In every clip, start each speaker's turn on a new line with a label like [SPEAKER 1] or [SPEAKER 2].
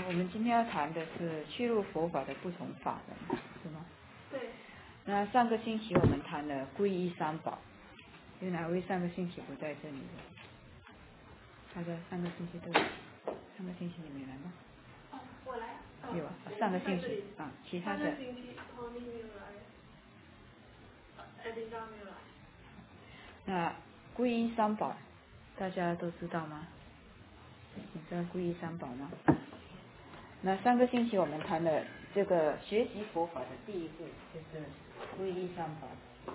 [SPEAKER 1] 我们今天要谈的是去入佛法的不同法门，是吗？
[SPEAKER 2] 对。
[SPEAKER 1] 那上个星期我们谈了皈依三宝，有哪位上个星期不在这里的？大家上个星期都有，上个星期你没来吗？
[SPEAKER 2] 我来。
[SPEAKER 1] 有啊，上个星期啊，其他的。
[SPEAKER 2] 上个星期托尼没有来，艾琳达没有来。
[SPEAKER 1] 那皈依三宝，大家都知道吗？你知道皈依三宝吗？那上个星期我们谈了这个学习佛法的第一步，就是皈依三宝。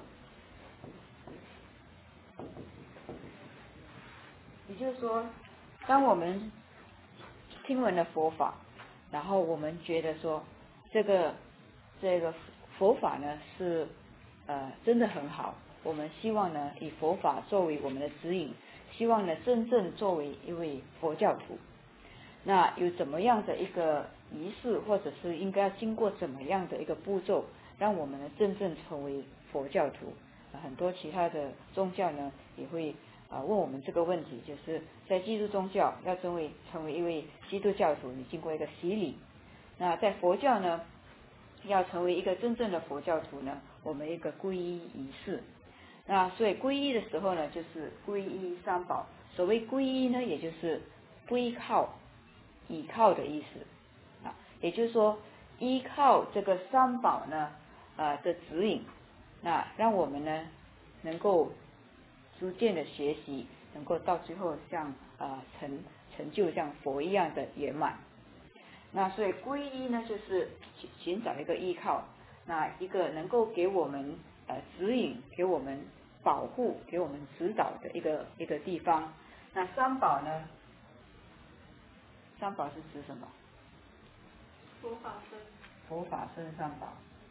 [SPEAKER 1] 也就是说，当我们听闻了佛法，然后我们觉得说这个佛法呢是真的很好，我们希望呢以佛法作为我们的指引，希望呢真正作为一位佛教徒。那有怎么样的一个仪式，或者是应该经过怎么样的一个步骤，让我们呢真正成为佛教徒？很多其他的宗教呢也会问我们这个问题，就是在基督宗教要成为一位基督教徒，你经过一个洗礼。那在佛教呢，要成为一个真正的佛教徒呢，我们一个皈依仪式。那所以皈依的时候呢，就是皈依三宝。所谓皈依呢，也就是归靠、倚靠的意思啊，也就是说依靠这个三宝呢的指引，那让我们呢能够逐渐的学习，能够到最后像成就像佛一样的圆满。那所以皈依呢，就是寻找一个依靠，那一个能够给我们指引、给我们保护、给我们指导的一个地方。那三宝呢？三宝是指什么？
[SPEAKER 2] 佛法僧。
[SPEAKER 1] 佛法僧三宝。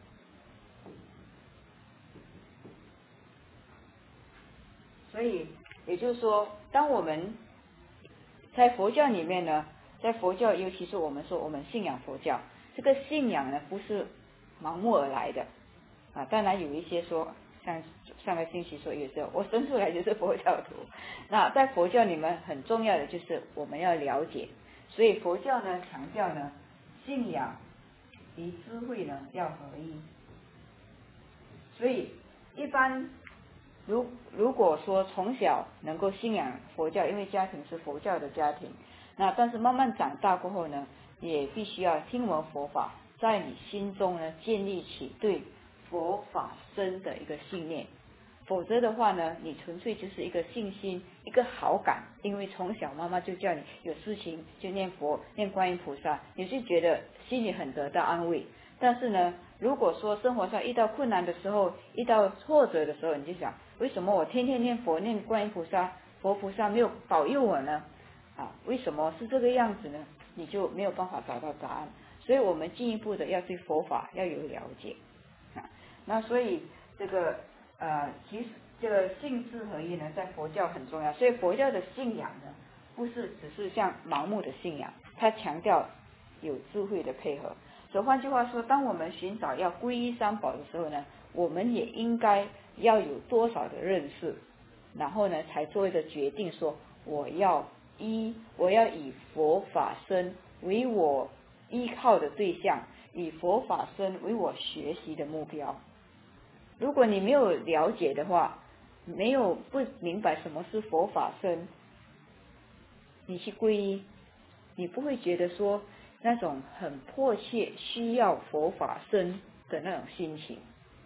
[SPEAKER 1] 所以也就是说，当我们在佛教里面呢，在佛教，尤其是我们说我们信仰佛教，这个信仰呢不是盲目而来的啊。当然有一些说，像上个星期说，有时候我生出来就是佛教徒。那在佛教里面很重要的就是我们要了解，所以佛教呢强调呢，信仰与智慧呢要合一。所以一般如果说从小能够信仰佛教，因为家庭是佛教的家庭，那但是慢慢长大过后呢，也必须要听闻佛法，在你心中呢建立起对佛法僧的一个信念。否则的话呢，你纯粹就是一个信心，一个好感，因为从小妈妈就叫你有事情就念佛、念观音菩萨，你就觉得心里很得到安慰。但是呢，如果说生活上遇到困难的时候，遇到挫折的时候，你就想，为什么我天天念佛、念观音菩萨、佛菩萨没有保佑我呢？为什么是这个样子呢？你就没有办法找到答案。所以我们进一步的要对佛法要有了解那所以这个其实这个信智合一呢，在佛教很重要。所以佛教的信仰呢，不是只是像盲目的信仰，它强调有智慧的配合。所以换句话说，当我们寻找要皈依三宝的时候呢，我们也应该要有多少的认识，然后呢，才做一个决定，说我要以佛法僧为我依靠的对象，以佛法僧为我学习的目标。如果你没有了解的话，不明白什么是佛法僧，你去皈依，你不会觉得说那种很迫切需要佛法僧的那种心情，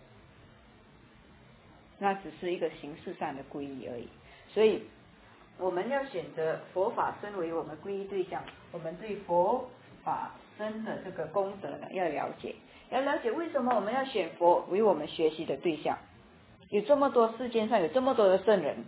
[SPEAKER 1] 那只是一个形式上的皈依而已。所以我们要选择佛法僧为我们皈依对象，我们对佛法僧的这个功德呢要了解为什么我们要选佛为我们学习的对象。有这么多世间上有这么多的圣人，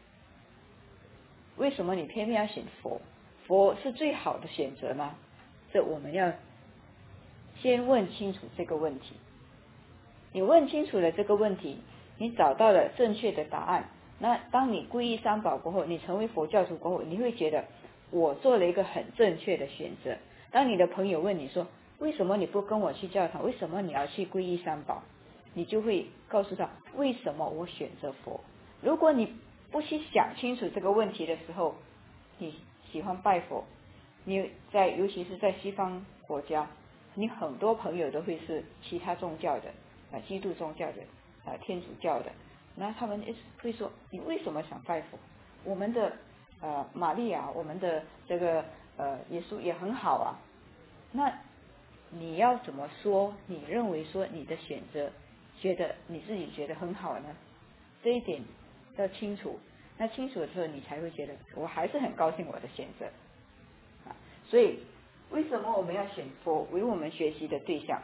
[SPEAKER 1] 为什么你偏偏要选佛？佛是最好的选择吗？这我们要先问清楚这个问题。你问清楚了这个问题，你找到了正确的答案，那当你皈依三宝过后，你成为佛教徒过后，你会觉得我做了一个很正确的选择。当你的朋友问你说，为什么你不跟我去教堂？为什么你要去皈依三宝？你就会告诉他，为什么我选择佛。如果你不去想清楚这个问题的时候，你喜欢拜佛， 尤其是在西方国家，你很多朋友都会是其他宗教的基督宗教的天主教的，那他们会说你为什么想拜佛？我们的玛利亚，我们的这个耶稣也很好啊。那你要怎么说？你认为说你的选择，觉得你自己觉得很好呢？这一点要清楚。那清楚的时候，你才会觉得我还是很高兴我的选择所以为什么我们要选佛为我们学习的对象？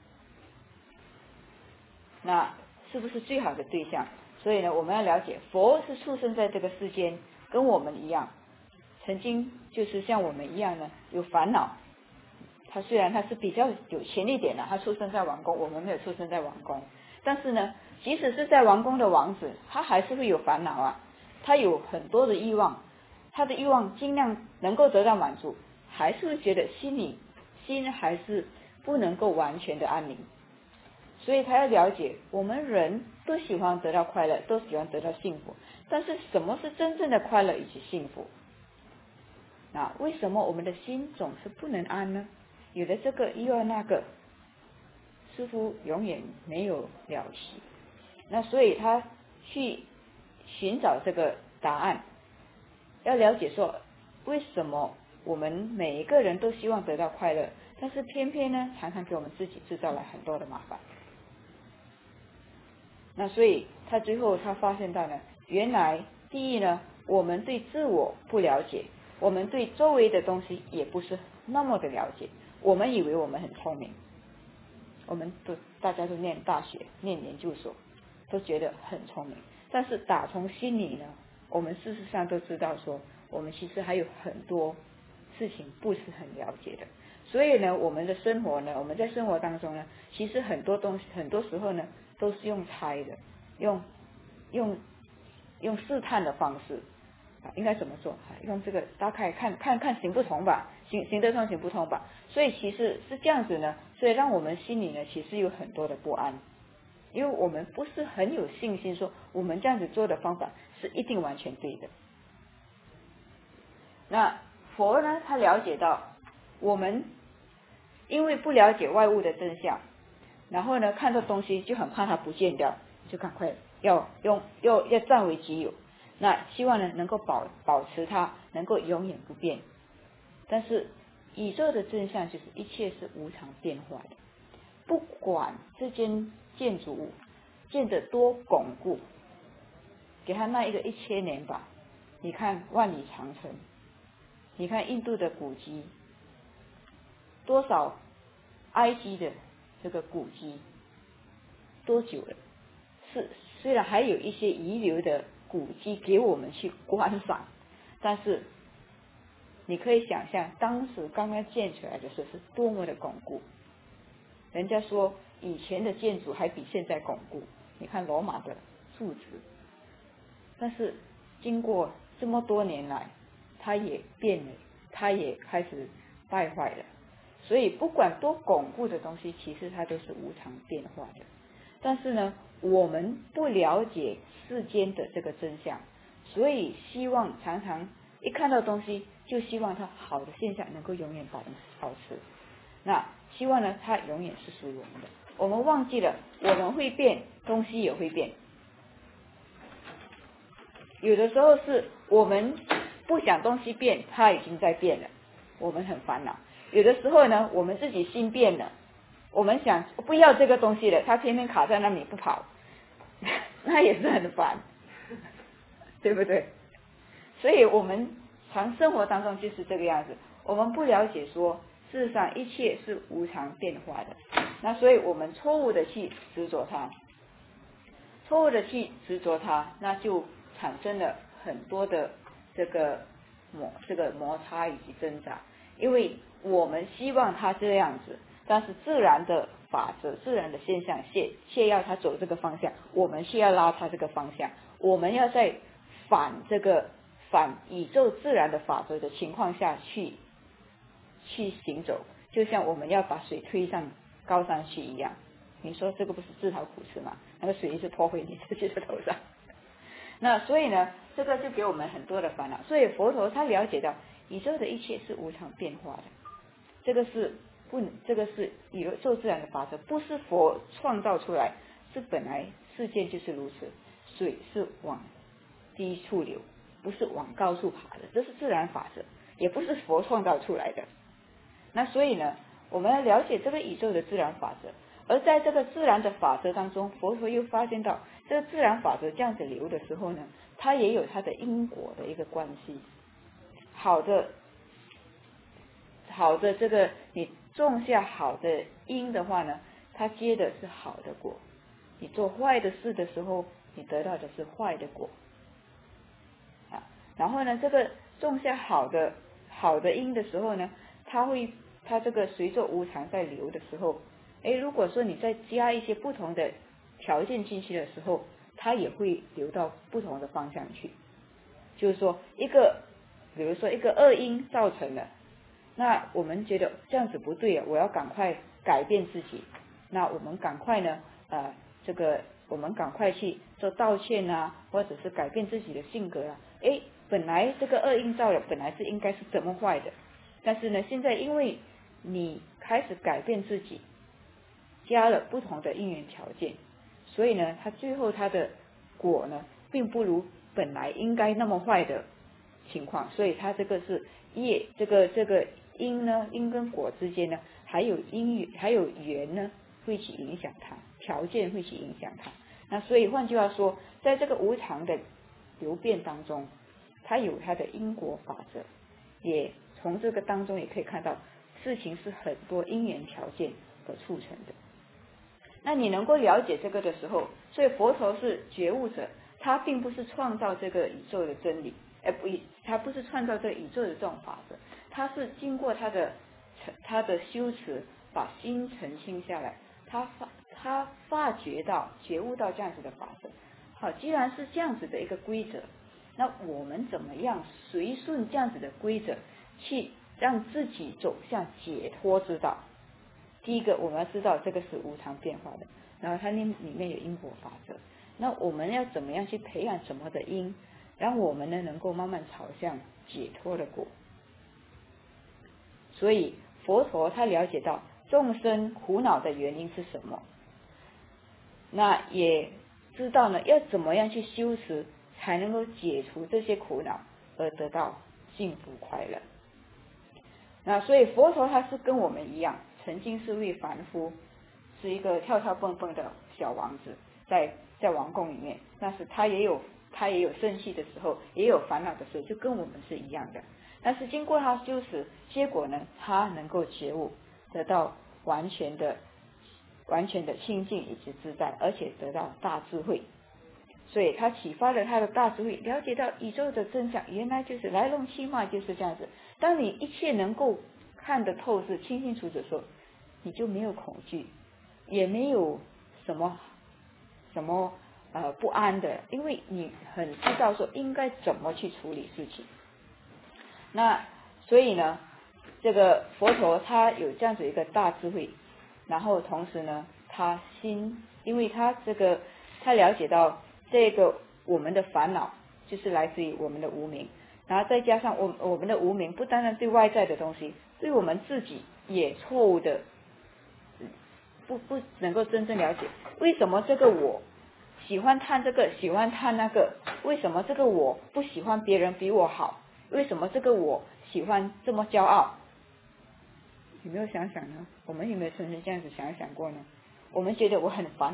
[SPEAKER 1] 那是不是最好的对象？所以呢，我们要了解佛是出生在这个世间，跟我们一样，曾经就是像我们一样呢有烦恼。他虽然他是比较有钱一点的，他出生在王宫，我们没有出生在王宫，但是呢，即使是在王宫的王子，他还是会有烦恼啊。他有很多的欲望，他的欲望尽量能够得到满足，还是会觉得心还是不能够完全的安宁。所以他要了解，我们人都喜欢得到快乐，都喜欢得到幸福，但是什么是真正的快乐以及幸福？为什么我们的心总是不能安呢？有了这个又要那个，似乎永远没有了期。那所以他去寻找这个答案，要了解说为什么我们每一个人都希望得到快乐，但是偏偏呢常常给我们自己制造了很多的麻烦。那所以他最后他发现到呢，原来第一呢，我们对自我不了解，我们对周围的东西也不是那么的了解。我们以为我们很聪明，大家都念大学念研究所都觉得很聪明，但是打从心里呢，我们事实上都知道说，我们其实还有很多事情不是很了解的。所以呢，我们的生活呢，我们在生活当中呢，其实很多东西很多时候呢都是用猜的，用试探的方式应该怎么做？用这个大概看行不通吧，行得通行不通吧。所以其实是这样子呢，所以让我们心里呢其实有很多的不安，因为我们不是很有信心说我们这样子做的方法是一定完全对的。那佛呢，他了解到我们因为不了解外物的真相，然后呢看到东西就很怕它不见掉，就赶快要占为己有。那希望呢能够保持它能够永远不变。但是宇宙的真相就是一切是无常变化的，不管这间建筑物建得多巩固，给它那一个1000年吧，你看万里长城，你看印度的古迹，多少埃及的这个古迹多久了？虽然还有一些遗留的古迹给我们去观赏，但是你可以想象当时刚刚建出来的时候是多么的巩固。人家说以前的建筑还比现在巩固，你看罗马的柱子，但是经过这么多年来它也变了，它也开始败坏了。所以不管多巩固的东西，其实它都是无常变化的。但是呢，我们不了解世间的这个真相，所以希望常常一看到东西就希望它好的现象能够永远保持，那希望呢它永远是属于我们的。我们忘记了我们会变，东西也会变。有的时候是我们不想东西变，它已经在变了，我们很烦恼。有的时候呢，我们自己心变了，我们想不要这个东西了，它偏偏卡在那里不跑，那也是很烦，对不对？所以我们生活当中就是这个样子，我们不了解说事实上一切是无常变化的，那所以我们错误的去执着它，那就产生了很多的这个摩擦以及挣扎。因为我们希望它这样子，但是自然的法则、自然的现象却要它走这个方向，我们却要拉它这个方向，我们要在反宇宙自然的法则的情况下去行走，就像我们要把水推上高山去一样。你说这个不是自讨苦吃吗？那个水一直泼回你自己的头上。那所以呢，这个就给我们很多的烦恼。所以佛陀他了解到宇宙的一切是无常变化的，这个是宇宙自然的法则，不是佛创造出来，是本来世界就是如此，水是往低处流，不是往高处爬的，这是自然法则，也不是佛创造出来的。那所以呢，我们要了解这个宇宙的自然法则，而在这个自然的法则当中，佛陀又发现到这个自然法则这样子流的时候呢，它也有它的因果的一个关系。好的这个你种下好的因的话呢，它结的是好的果；你做坏的事的时候，你得到的是坏的果。然后呢，这个种下好的因的时候呢，它这个随着无常在流的时候，如果说你再加一些不同的条件进去的时候，它也会流到不同的方向去。就是说比如说一个恶因造成了，那我们觉得这样子不对啊，我要赶快改变自己，那我们赶快呢我们赶快去做道歉啊，或者是改变自己的性格啊。本来这个恶因造了，本来是应该是怎么坏的，但是呢，现在因为你开始改变自己，加了不同的因缘条件，所以呢，最后它的果呢，并不如本来应该那么坏的情况，所以它这个是业，这个因呢，因跟果之间呢，还有缘呢，会去影响它，条件会去影响它。那所以换句话说，在这个无常的流变当中，它有它的因果法则，也从这个当中也可以看到事情是很多因缘条件所促成的。那你能够了解这个的时候，所以佛陀是觉悟者，他并不是创造这个宇宙的真理，他不是创造这个宇宙的这种法则，他是经过他的修持，把心澄清下来，他觉悟到这样子的法则。好，既然是这样子的一个规则，那我们怎么样随顺这样子的规则，去让自己走向解脱之道？第一个，我们要知道这个是无常变化的，然后它里面有因果法则。那我们要怎么样去培养什么的因，让我们呢能够慢慢朝向解脱的果？所以佛陀他了解到众生苦恼的原因是什么，那也知道呢要怎么样去修持，才能够解除这些苦恼，而得到幸福快乐。那所以佛陀他是跟我们一样，曾经是位凡夫，是一个跳跳蹦蹦的小王子，在王宫里面，但是他也有生气的时候，也有烦恼的时候，就跟我们是一样的。但是经过他修持，结果呢，他能够觉悟，得到完全的清净以及自在，而且得到大智慧。所以他启发了他的大智慧，了解到宇宙的真相，原来就是来龙去脉就是这样子。当你一切能够看得透视、清清楚楚的时候，你就没有恐惧，也没有什么不安的，因为你很知道说应该怎么去处理事情。那所以呢，这个佛陀他有这样子一个大智慧，然后同时呢，因为他了解到这个我们的烦恼就是来自于我们的无明，然后再加上我们的无明不单单对外在的东西，对我们自己也错误的不能够真正了解，为什么这个我喜欢贪这个，喜欢贪那个，为什么这个我不喜欢别人比我好，为什么这个我喜欢这么骄傲？有没有想想呢？我们有没有曾经这样子想过呢？我们觉得我很烦，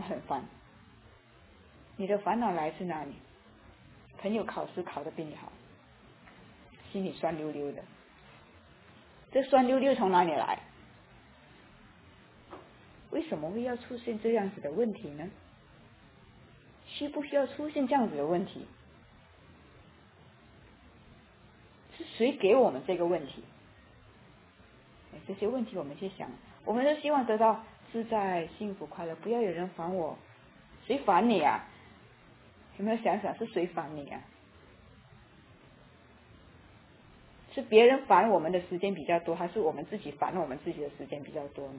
[SPEAKER 1] 你的烦恼来自哪里？朋友考试考得比你好，心里酸溜溜的，这酸溜溜从哪里来？为什么会要出现这样子的问题呢？需不需要出现这样子的问题？是谁给我们这个问题？这些问题我们去想，我们都希望得到自在、幸福、快乐，不要有人烦我。谁烦你啊？有没有想想是谁烦你啊？是别人烦我们的时间比较多，还是我们自己烦我们自己的时间比较多呢？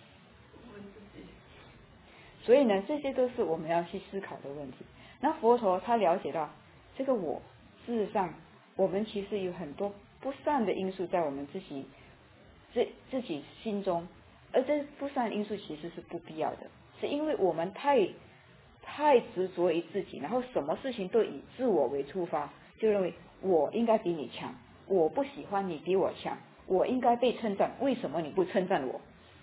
[SPEAKER 1] 所以呢，这些都是我们要去思考的问题。那佛陀他了解到这个我，事实上我们其实有很多不善的因素在我们自己心中，而这不善的因素其实是不必要的，是因为我们太执着于自己，然后什么事情都以自我为出发，就认为我应该比你强，我不喜欢你比我强，我应该被称赞，为什么你不称赞我？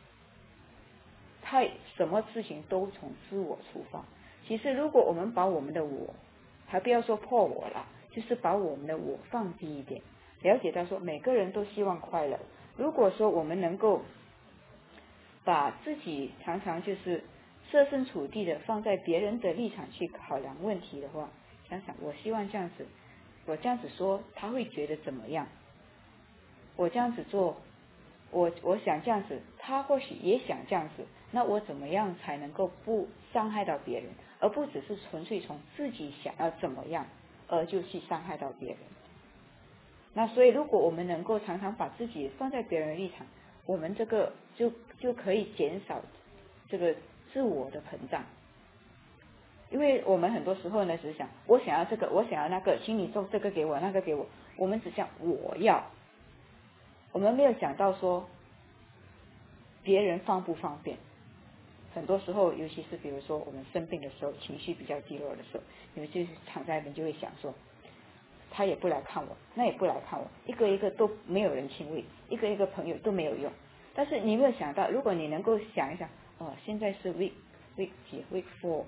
[SPEAKER 1] 什么事情都从自我出发。其实如果我们把我们的我，还不要说破我了，就是把我们的我放低一点，了解到说每个人都希望快乐。如果说我们能够把自己常常就是设身处地的放在别人的立场去考量问题的话，想想我希望这样子，我这样子说他会觉得怎么样？我这样子做，我想这样子，他或许也想这样子，那我怎么样才能够不伤害到别人，而不只是纯粹从自己想要怎么样而就去伤害到别人。那所以如果我们能够常常把自己放在别人的立场，我们这个就可以减少这个自我的膨胀。因为我们很多时候呢，只是想我想要这个，我想要那个，请你做这个给我，那个给我，我们只想我要，我们没有想到说别人方不方便。很多时候，尤其是比如说我们生病的时候，情绪比较低落的时候，你们就是躺在那边就会想说，他也不来看我，那也不来看我，一个一个都没有人亲喂，一个一个朋友都没有用。但是你有没有想到，如果你能够想一想，现在是 week 几 week 4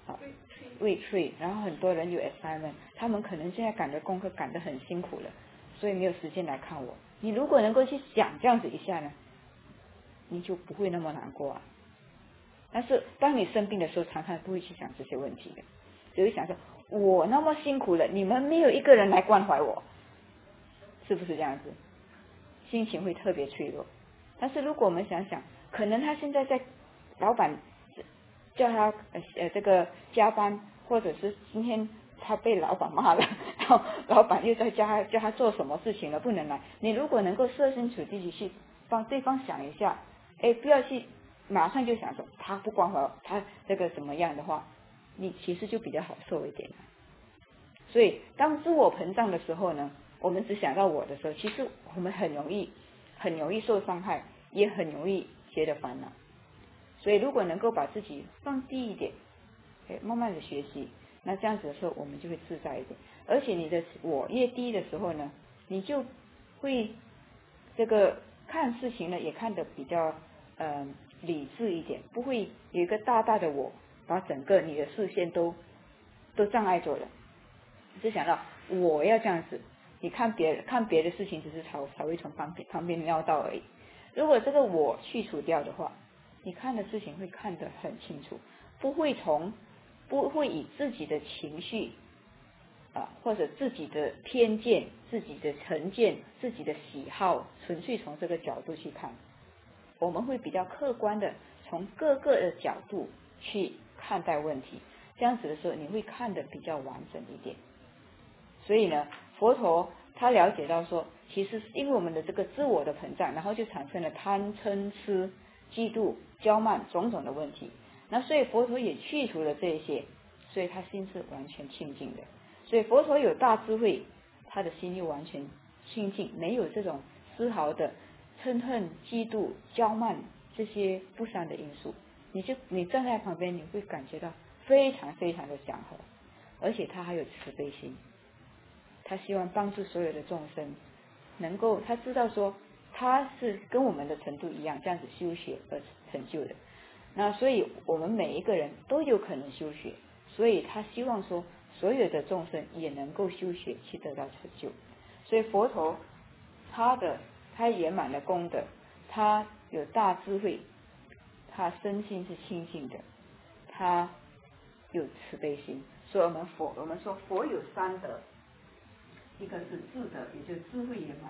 [SPEAKER 1] week 3，然后很多人有 assignment， 他们可能现在赶的功课赶得很辛苦了，所以没有时间来看我。你如果能够去想这样子一下呢，你就不会那么难过啊。但是当你生病的时候，常常不会去想这些问题的，只会想说我那么辛苦了，你们没有一个人来关怀我，是不是这样子？心情会特别脆弱。但是如果我们想想，可能他现在在老板叫他这个加班，或者是今天他被老板骂了，然后老板又在叫他做什么事情了，不能来。你如果能够设身处地去帮对方想一下，不要去马上就想说他不关怀我，他这个怎么样的话，你其实就比较好受一点。所以当自我膨胀的时候呢，我们只想到我的时候，其实我们很容易受伤害，也很容易觉得烦恼。所以如果能够把自己放低一点，慢慢的学习，那这样子的时候我们就会自在一点。而且你的我越低的时候呢，你就会这个看事情呢也看得比较理智一点，不会有一个大大的我把整个你的视线都障碍住了。只想到我要这样子，你看别的事情只是才会从旁边瞄到而已。如果这个我去除掉的话，你看的事情会看得很清楚，不会以自己的情绪或者自己的偏见、自己的成见、自己的喜好，纯粹从这个角度去看。我们会比较客观的从各个的角度去看待问题，这样子的时候你会看得比较完整一点。所以呢，佛陀他了解到说，其实因为我们的这个自我的膨胀，然后就产生了贪嗔痴嫉妒骄慢种种的问题。那所以佛陀也去除了这些，所以他心是完全清净的。所以佛陀有大智慧，他的心又完全清净，没有这种丝毫的嗔恨嫉妒骄慢这些不善的因素。你站在旁边，你会感觉到非常非常的祥和，而且他还有慈悲心。他希望帮助所有的众生能够，他知道说他是跟我们的程度一样这样子修学而成就的，那所以我们每一个人都有可能修学，所以他希望说所有的众生也能够修学去得到成就。所以佛陀他圆满的功德，他有大智慧，他身心是清净的，他有慈悲心。所以我们说佛有三德，一个是智德，也就是智慧圆满，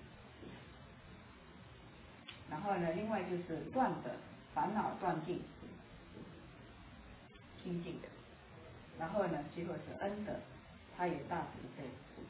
[SPEAKER 1] 然后呢，另外就是断德，烦恼断尽，清净的，然后呢，最后是恩德，他有大慈悲。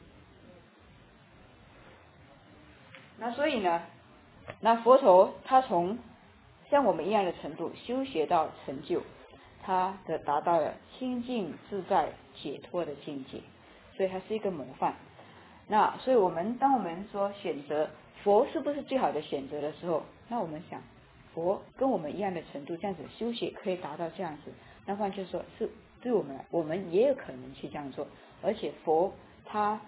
[SPEAKER 1] 那所以呢，那佛陀他从像我们一样的程度修学到成就，他达到了清净自在解脱的境界，所以他是一个模范。 那所以当我们说选择佛是不是最好的选择的时候，那我们想佛跟我们一样的程度，这样子修学可以达到这样子，那换句说是对我们也有可能去这样做，而且佛他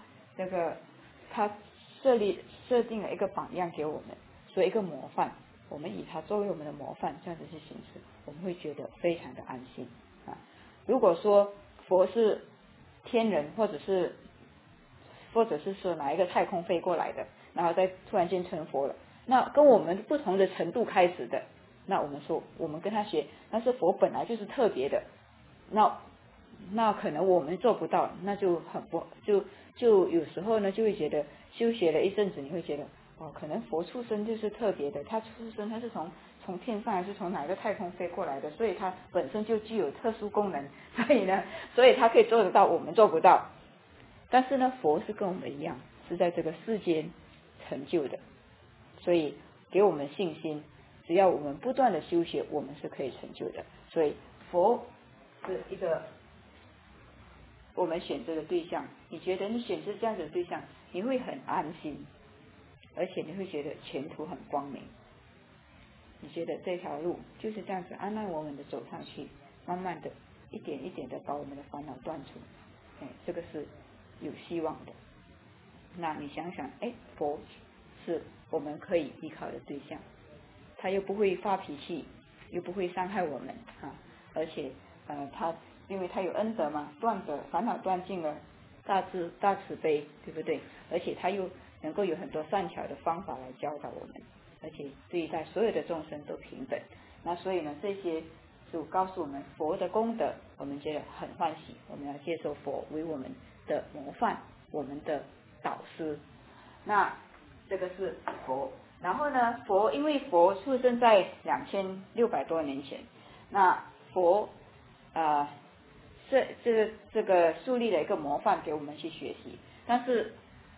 [SPEAKER 1] 设定了一个榜样给我们，所以一个模范，我们以它作为我们的模范，这样子去行事，我们会觉得非常的安心啊。如果说佛是天人，或者是说哪一个太空飞过来的，然后再突然间成佛了，那跟我们不同的程度开始的，那我们说我们跟他学，但是佛本来就是特别的，那可能我们做不到，那就很不就有时候呢就会觉得修学了一阵子，你会觉得可能佛出生就是特别的，他出生他是从天上还是从哪个太空飞过来的，所以他本身就具有特殊功能，所以他可以做得到，我们做不到。但是呢，佛是跟我们一样，是在这个世间成就的，所以给我们信心，只要我们不断的修学，我们是可以成就的。所以佛是一个我们选择的对象，你觉得你选择这样子的对象，你会很安心，而且你会觉得前途很光明，你觉得这条路就是这样子安安稳稳的走上去，慢慢的一点一点的把我们的烦恼断除，这个是有希望的。那你想想，佛是我们可以依靠的对象，他又不会发脾气，又不会伤害我们而且他因为他有恩德嘛，烦恼断尽了，大慈悲，对不对？而且他又能够有很多善巧的方法来教导我们，而且对待所有的众生都平等。那所以呢，这些就告诉我们佛的功德，我们觉得很欢喜，我们要接受佛为我们的模范，我们的导师。那这个是佛。然后呢，因为佛出生在2600多年前，那佛这个树立了一个模范给我们去学习。但是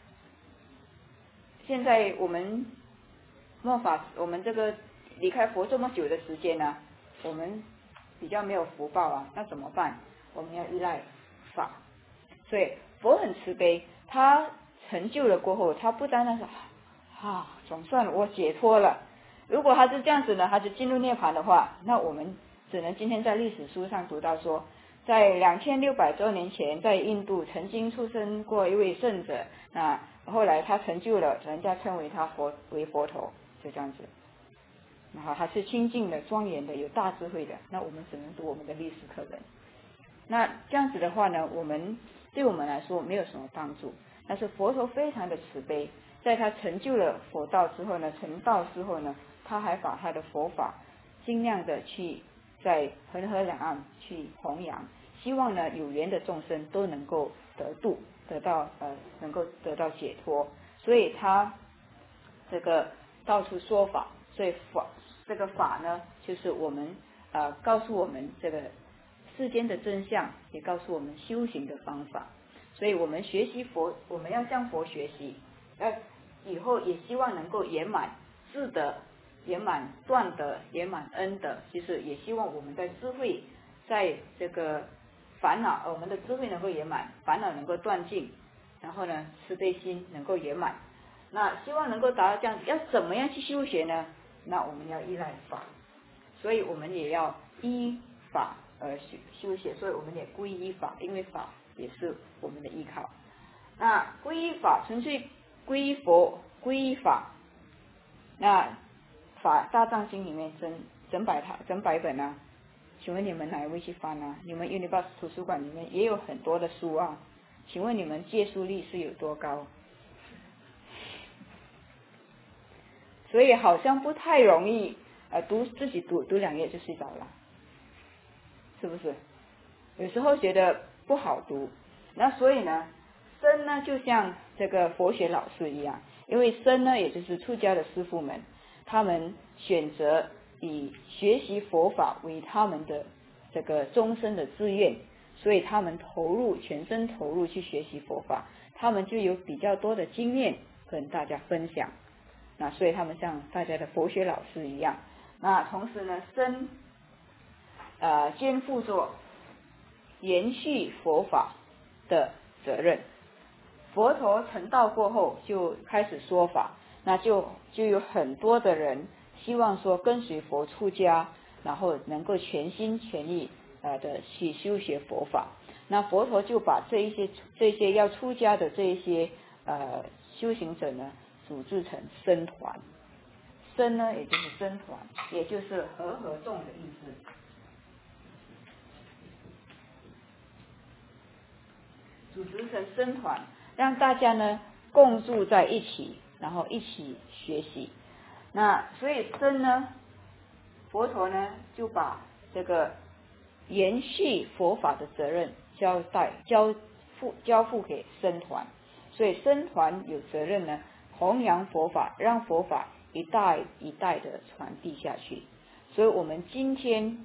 [SPEAKER 1] 现在我们这个离开佛这么久的时间呢，我们比较没有福报啊，那怎么办？我们要依赖法。所以佛很慈悲，他成就了过后，他不单单是总算我解脱了。如果他是这样子呢，他就进入涅槃的话，那我们只能今天在历史书上读到说，在2600多年前，在印度曾经出生过一位圣者，那后来他成就了，人家称为他为佛陀，就这样子。然后他是清净的、庄严的、有大智慧的，那我们只能读我们的历史课本。那这样子的话呢，对我们来说没有什么帮助。但是佛陀非常的慈悲，在他成就了佛道之后呢，成道之后呢，他还把他的佛法尽量的去在恒河两岸去弘扬，希望呢有缘的众生都能够能够得到解脱。所以他这个到处说法，所以这个法呢，就是我们告诉我们这个世间的真相，也告诉我们修行的方法。所以我们学习佛，我们要向佛学习，以后也希望能够圆满智德，圆满断德，圆满恩德。其实也希望我们的智慧，在这个我们的智慧能够圆满，烦恼能够断尽，然后呢，慈悲心能够圆满。那希望能够达到这样子，要怎么样去修学呢？那我们要依赖法，所以我们也要依法而修学，所以我们也皈依法，因为法也是我们的依靠。那皈依法，纯粹皈依佛，皈依法。那法大藏经里面整百本啊，请问你们哪一位去翻啊？你们 Universe 图书馆里面也有很多的书啊，请问你们借书率是有多高？所以好像不太容易自己读2页就睡着了，是不是？有时候觉得不好读。那所以呢，僧呢就像这个佛学老师一样，因为僧呢也就是出家的师父们，他们选择以学习佛法为他们的这个终身的志愿，所以他们全身投入去学习佛法，他们就有比较多的经验跟大家分享。那所以他们像大家的佛学老师一样。那同时呢，僧肩负着延续佛法的责任。 佛陀成道过后就开始说法，那就有很多的人希望说跟随佛出家，然后能够全心全意的去修学佛法。那佛陀就把这些要出家的这一些修行者呢，组织成僧团。僧呢，也就是僧团，也就是和合众的意思。组织成僧团，让大家呢共住在一起，然后一起学习。那所以僧呢，佛陀呢就把这个延续佛法的责任交付给僧团，所以僧团有责任呢弘扬佛法，让佛法一代一代的传递下去。所以我们今天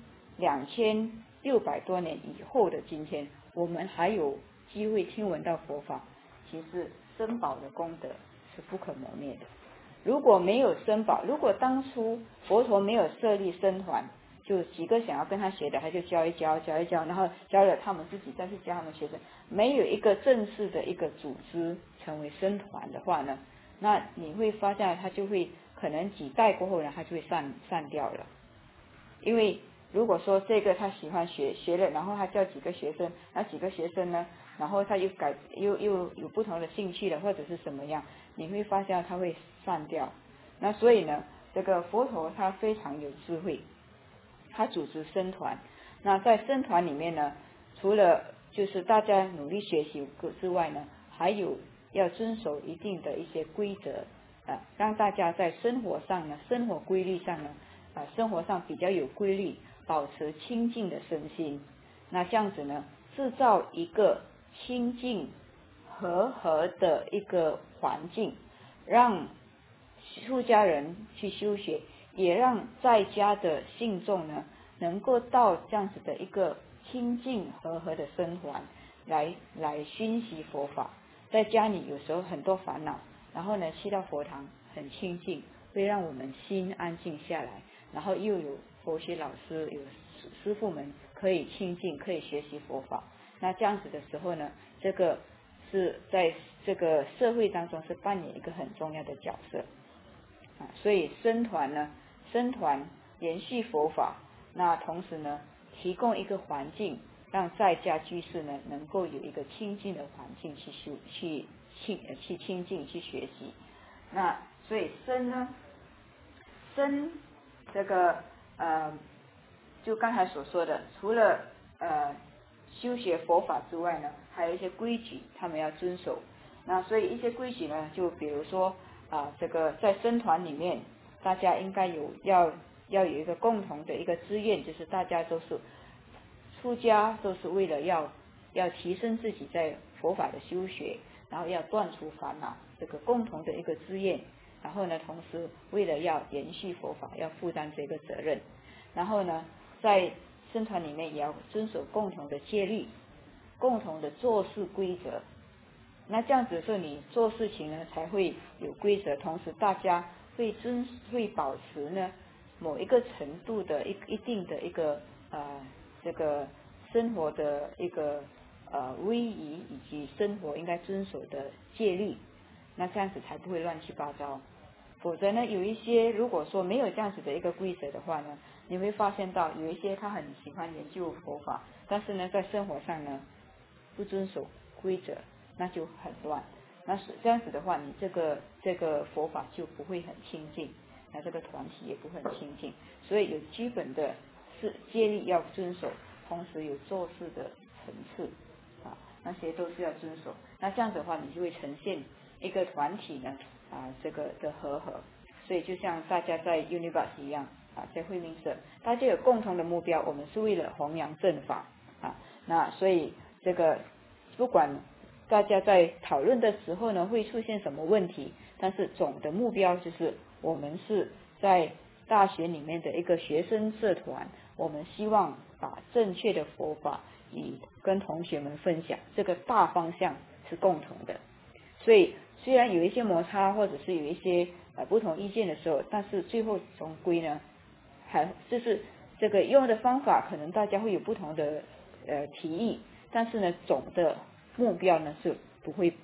[SPEAKER 1] 2600多年以后的今天，我们还有机会听闻到佛法，其实僧宝的功德是不可磨灭的。如果没有僧宝，如果当初佛陀没有设立僧团，就几个想要跟他学的，他就教一教，然后教了他们自己再去教他们学生，没有一个正式的一个组织成为僧团的话呢，那你会发现他就会可能几代过后呢，他就会散掉了。因为如果说这个他喜欢学了，然后他教几个学生，那几个学生呢，然后他又有不同的兴趣了，或者是什么样，你会发现他会散掉。那所以呢，这个佛陀他非常有智慧，他组织僧团。那在僧团里面呢，除了就是大家努力学习之外呢，还有要遵守一定的一些规则让大家在生活上呢，生活规律上呢生活上比较有规律，保持清净的身心。那这样子呢，制造一个清净和合的一个环境，让出家人去修学，也让在家的信众呢，能够到这样子的一个清净和合的僧团来熏习佛法。在家里有时候很多烦恼，然后呢去到佛堂很清净，会让我们心安静下来，然后又有佛学老师有师父们可以亲近，可以学习佛法。那这样子的时候呢，这个是在这个社会当中是扮演一个很重要的角色所以僧团呢，僧团延续佛法，那同时呢提供一个环境，让在家居士呢能够有一个清净的环境去亲近去学习。那所以僧呢，僧这个就刚才所说的，除了修学佛法之外呢，还有一些规矩他们要遵守。那所以一些规矩呢，就比如说这个在僧团里面，大家应该要有一个共同的一个志愿，就是大家都是出家，都是为了要提升自己在佛法的修学，然后要断除烦恼，这个共同的一个志愿。然后呢，同时为了要延续佛法，要负担这个责任。然后呢，在僧团里面也要遵守共同的戒律，共同的做事规则。那这样子说，你做事情呢才会有规则，同时大家会保持呢某一个程度的一定的一个这个生活的一个威仪，以及生活应该遵守的戒律。那这样子才不会乱七八糟。否则呢，有一些如果说没有这样子的一个规则的话呢，你会发现到有一些他很喜欢研究佛法，但是呢在生活上呢不遵守规则，那就很乱。那是这样子的话，你这个佛法就不会很清净，那这个团体也不会很清净。所以有基本的戒律要遵守，同时有做事的层次那些都是要遵守。那这样子的话，你就会呈现一个团体呢这个的和合。所以就像大家在 Unibus 一样在慧命社，大家有共同的目标，我们是为了弘扬正法那所以这个不管大家在讨论的时候呢会出现什么问题，但是总的目标就是我们是在大学里面的一个学生社团，我们希望把正确的佛法跟同学们分享，这个大方向是共同的。所以虽然有一些摩擦，或者是有一些不同意见的时候，但是最后总归呢还就是这个用的方法可能大家会有不同的提议，但是呢总的目标呢是不会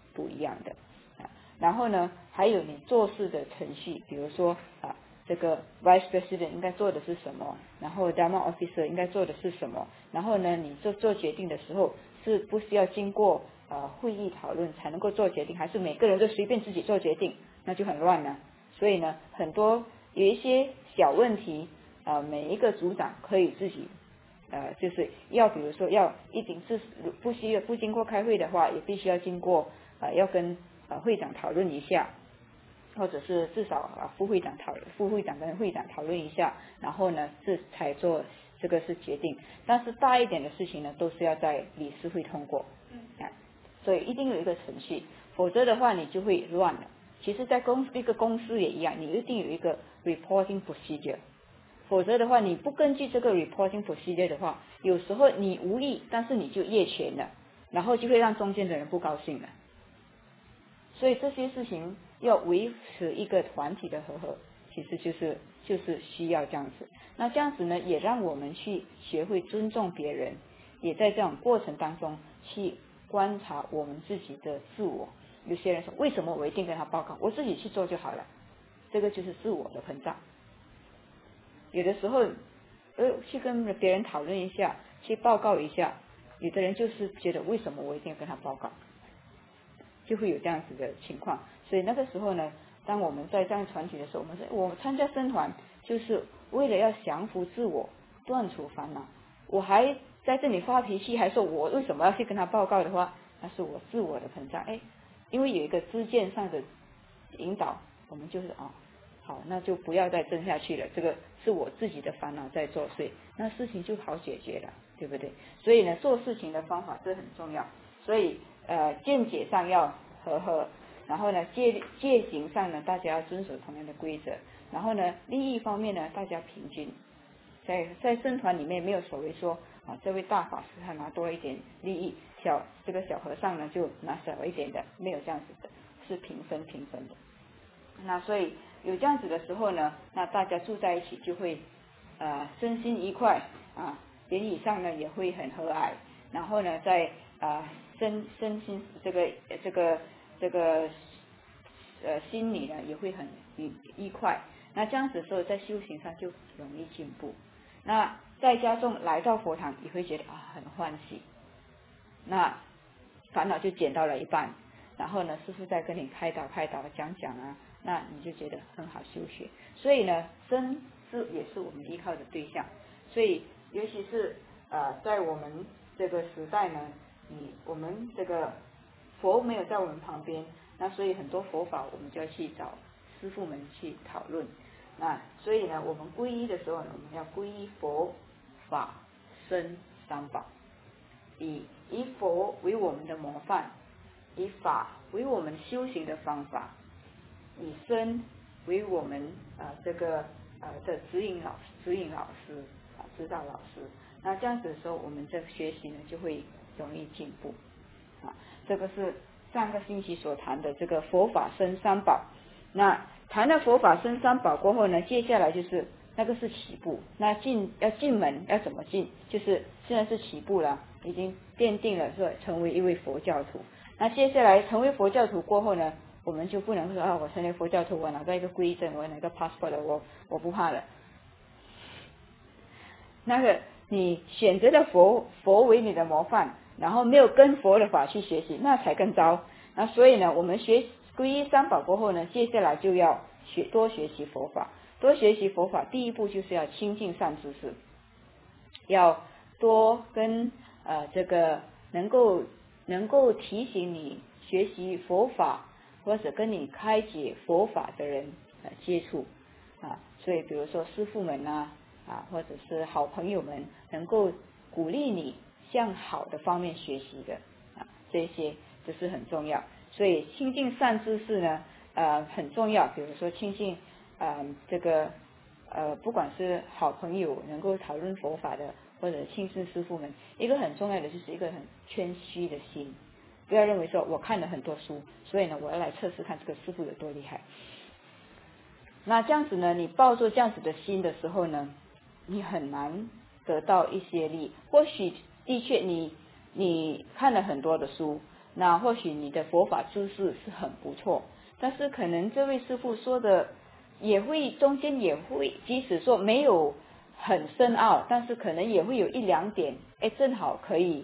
[SPEAKER 1] 不一样的然后呢，还有你做事的程序，比如说这个 Vice President 应该做的是什么，然后 Demo Officer 应该做的是什么，然后呢，你做决定的时候是不是要经过会议讨论才能够做决定，还是每个人都随便自己做决定，那就很乱了。所以呢，很多有一些小问题每一个组长可以自己就是要比如说要一定是不经过开会的话，也必须要经过要跟会长讨论一下，或者是至少副会长跟会长讨论一下，然后呢才做这个是决定。但是大一点的事情呢，都是要在理事会通过所以一定有一个程序，否则的话你就会乱了。其实在一个公司也一样，你一定有一个 reporting procedure， 否则的话你不根据这个 reporting procedure 的话，有时候你无意但是你就越权了，然后就会让中间的人不高兴了。所以这些事情要维持一个团体的和合，其实就是需要这样子。那这样子呢，也让我们去学会尊重别人，也在这种过程当中去观察我们自己的自我。有些人说，为什么我一定跟他报告，我自己去做就好了，这个就是自我的膨胀。有的时候去跟别人讨论一下，去报告一下，有的人就是觉得为什么我一定要跟他报告，就会有这样子的情况。所以那个时候呢，当我们在这样团体的时候，我参加僧团就是为了要降服自我，断除烦恼。我还在这里发脾气，还说我为什么要去跟他报告的话，那是我自我的膨胀。因为有一个知见上的引导，我们就是好，那就不要再争下去了，这个是我自己的烦恼在作祟，那事情就好解决了，对不对？所以呢，做事情的方法这很重要。所以见解上要和合，然后呢戒行上呢大家要遵守同样的规则，然后呢利益方面呢大家平均。在僧团里面没有所谓说这位大法师他拿多一点利益，这个小和尚呢就拿少一点的，没有这样子的，是平分的。那所以有这样子的时候呢，那大家住在一起就会身心愉快言语上呢也会很和蔼，然后呢在身心这个心理呢也会很愉快。那这样子的时候在修行上就容易进步。那在家中来到佛堂也会觉得很欢喜，那烦恼就减到了一半，然后呢师父再跟你开导讲那你就觉得很好修学。所以呢僧也是我们依靠的对象。所以尤其是在我们这个时代呢，我们这个佛没有在我们旁边，那所以很多佛法我们就要去找师父们去讨论。那所以呢我们皈依的时候呢，我们要皈依佛法僧三宝，以佛为我们的模范，以法为我们修行的方法，以僧为我们这个的指引老师指导老师。那这样子的时候，我们的学习呢就会容易进步这个是上个星期所谈的这个佛法僧三宝。那谈了佛法僧三宝过后呢，接下来就是那个是起步。那要进门要怎么进，就是现在是起步了，已经奠定了说成为一位佛教徒。那接下来成为佛教徒过后呢，我们就不能说我成为佛教徒，我拿到一个皈依证，我拿个 passport 我不怕了。那个你选择的佛为你的模范，然后没有跟佛的法去学习，那才更糟。那所以呢，我们皈依三宝过后呢，接下来就要多学习佛法。第一步就是要亲近善知识，要多跟这个能够提醒你学习佛法或者跟你开解佛法的人接触所以比如说师父们或者是好朋友们，能够鼓励你向好的方面学习的这些就是很重要。所以亲近善知识呢很重要。比如说亲近这个不管是好朋友能够讨论佛法的，或者亲近师父们，一个很重要的就是一个很谦虚的心，不要认为说我看了很多书，所以呢我要来测试看这个师父有多厉害。那这样子呢，你抱着这样子的心的时候呢，你很难得到一些利益。或许的确你看了很多的书， 那或许你的佛法知识是很不错，但是可能这位师父说的也会中间也会，即使说没有很深奥，但是可能也会有一两点，正好可以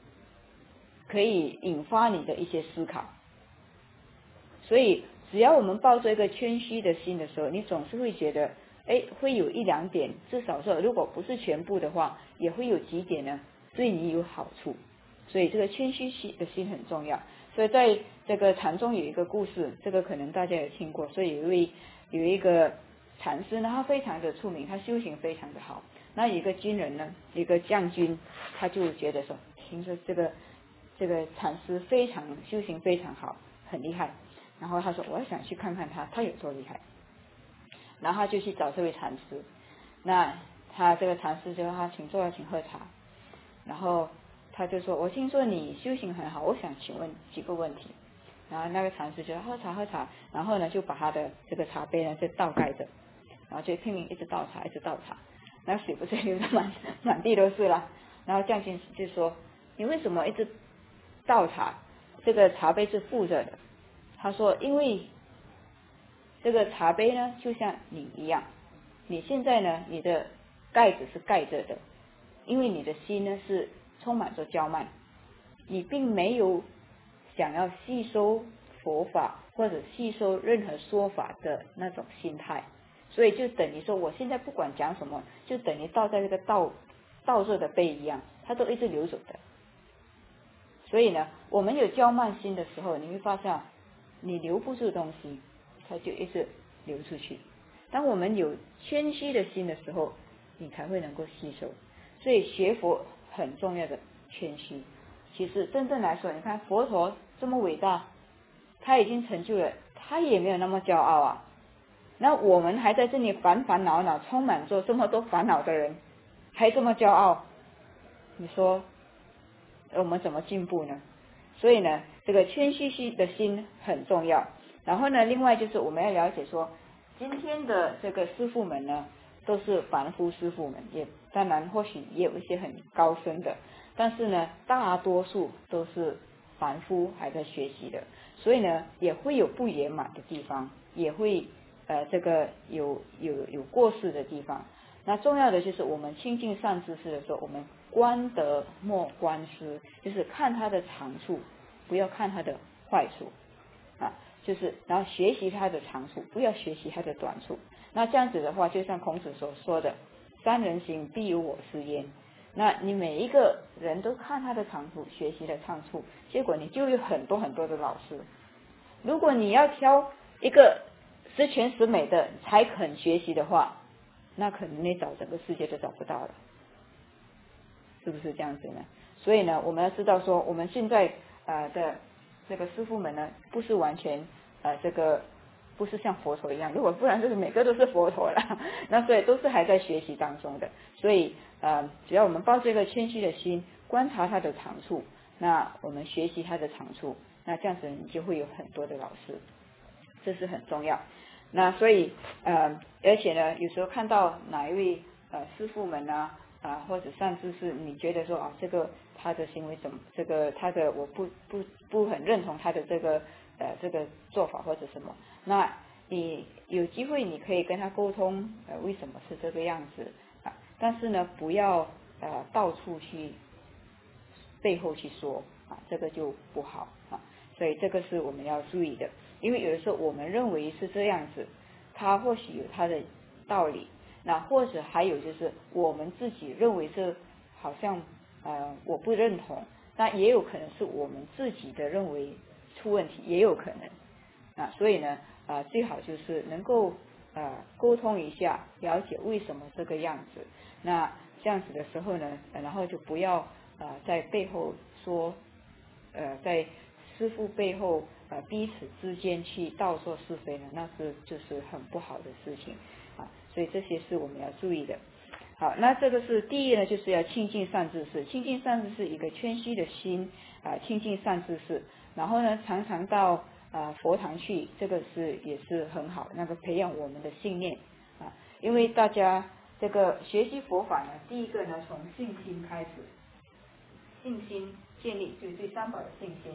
[SPEAKER 1] 引发你的一些思考。所以只要我们抱着一个谦虚的心的时候，你总是会觉得会有一两点，至少说如果不是全部的话，也会有几点呢对你有好处。所以这个谦虚的心很重要。所以在这个禅中有一个故事，这个可能大家也听过。所以有一个禅师呢，他非常的出名，他修行非常的好。那有一个军人呢，一个将军，他就觉得说，听说这个禅师修行非常好，很厉害。然后他说，我想去看看他有多厉害。然后他就去找这位禅师。那他这个禅师就说，他请坐，请喝茶。然后他就说，我听说你修行很好，我想请问几个问题。然后那个禅师就喝茶，然后呢就把他的这个茶杯呢就倒盖着，然后就拼命一直倒茶，那水不是流得满地都是了。然后将军就说，你为什么一直倒茶？这个茶杯是负着的。他说，因为这个茶杯呢就像你一样，你现在呢你的盖子是盖着的，因为你的心呢是充满着骄慢，你并没有想要吸收佛法或者吸收任何说法的那种心态，所以就等于说我现在不管讲什么，就等于倒在这个倒着的杯一样，它都一直流走的。所以呢，我们有骄慢心的时候，你会发现你留不住东西，它就一直流出去。当我们有谦虚的心的时候，你才会能够吸收。所以学佛很重要的谦虚。其实真正来说，你看佛陀这么伟大，他已经成就了，他也没有那么骄傲啊。那我们还在这里烦恼，充满着这么多烦恼的人，还这么骄傲，你说我们怎么进步呢？所以呢，这个谦虚的心很重要。然后呢，另外就是我们要了解说，今天的这个师父们呢，都是凡夫师父们，也当然或许也有一些很高深的，但是呢，大多数都是凡夫还在学习的，所以呢，也会有不圆满的地方，也会这个有过失的地方。那重要的就是我们亲近善知识的时候，我们观德莫观失，就是看他的长处，不要看他的坏处啊，就是然后学习他的长处，不要学习他的短处。那这样子的话，就像孔子所说的三人行必有我师焉。那你每一个人都看他的长处，学习的长处，结果你就有很多的老师。如果你要挑一个十全十美的才肯学习的话，那可能你找整个世界都找不到了，是不是这样子呢？所以呢，我们要知道说，我们现在的这个师父们呢，不是完全这个不是像佛陀一样，如果不然就是每个都是佛陀了，那所以都是还在学习当中的。所以只要我们抱着一个谦虚的心，观察他的长处，那我们学习他的长处，那这样子你就会有很多的老师，这是很重要。那所以而且呢，有时候看到哪一位师父们或者善知识，你觉得说这个他的行为怎么，这个他的我不很认同他的这个做法或者什么，那你有机会你可以跟他沟通为什么是这个样子但是呢不要到处去背后去说这个就不好所以这个是我们要注意的。因为有的时候我们认为是这样子，他或许有他的道理，那或者还有就是我们自己认为这好像我不认同，那也有可能是我们自己的认为出问题，也有可能所以呢最好就是能够沟通一下，了解为什么这个样子。那这样子的时候呢，然后就不要在背后说在师父背后彼此之间去道说是非呢，那是就是很不好的事情所以这些是我们要注意的。好，那这个是第一呢，就是要亲近善知识。亲近善知识一个谦虚的心亲近善知识，然后呢常常到佛堂去，这个也是很好，那个培养我们的信念因为大家这个学习佛法呢，第一个呢从信心开始，信心建立就是对三宝的信心。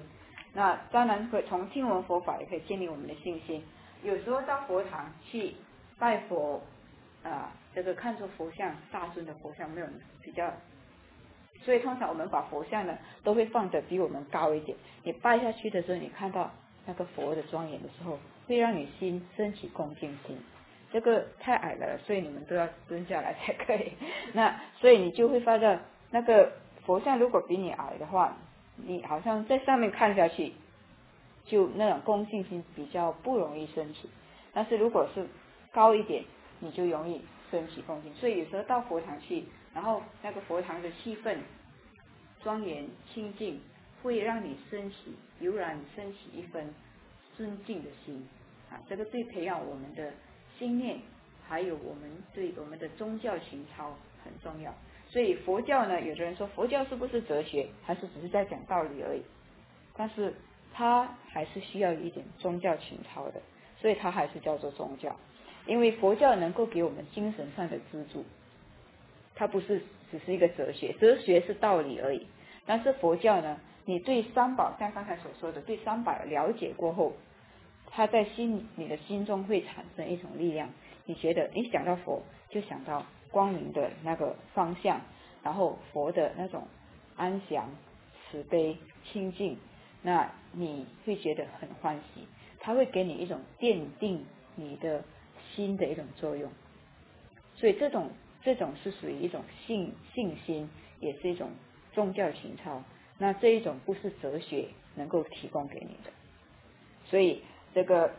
[SPEAKER 1] 那当然会从听闻佛法也可以建立我们的信心。有时候到佛堂去拜佛，这个看着佛像，大尊的佛像没有比较，所以通常我们把佛像呢都会放得比我们高一点。你拜下去的时候，你看到那个佛的庄严的时候，会让你心升起恭敬心。这个太矮了，所以你们都要蹲下来才可以。那所以你就会发现，那个佛像如果比你矮的话，你好像在上面看下去，就那种恭敬心比较不容易升起。但是如果是高一点，你就容易升起恭敬。所以有时候到佛堂去，然后那个佛堂的气氛庄严清净，会让你油然升起一分尊敬的心。这个对培养我们的心念，还有我们对我们的宗教情操很重要。所以佛教呢，有的人说佛教是不是哲学，还是只是在讲道理而已？但是它还是需要一点宗教情操的，所以它还是叫做宗教。因为佛教能够给我们精神上的资助，它不是只是一个哲学，哲学是道理而已。但是佛教呢，你对三宝像刚才所说的，对三宝了解过后，它在你的心中会产生一种力量。你觉得你想到佛，就想到光明的那个方向，然后佛的那种安详、慈悲、清净，那你会觉得很欢喜。它会给你一种奠定你的心的一种作用。所以这种是属于一种信心，也是一种宗教情操。那这一种不是哲学能够提供给你的。所以这个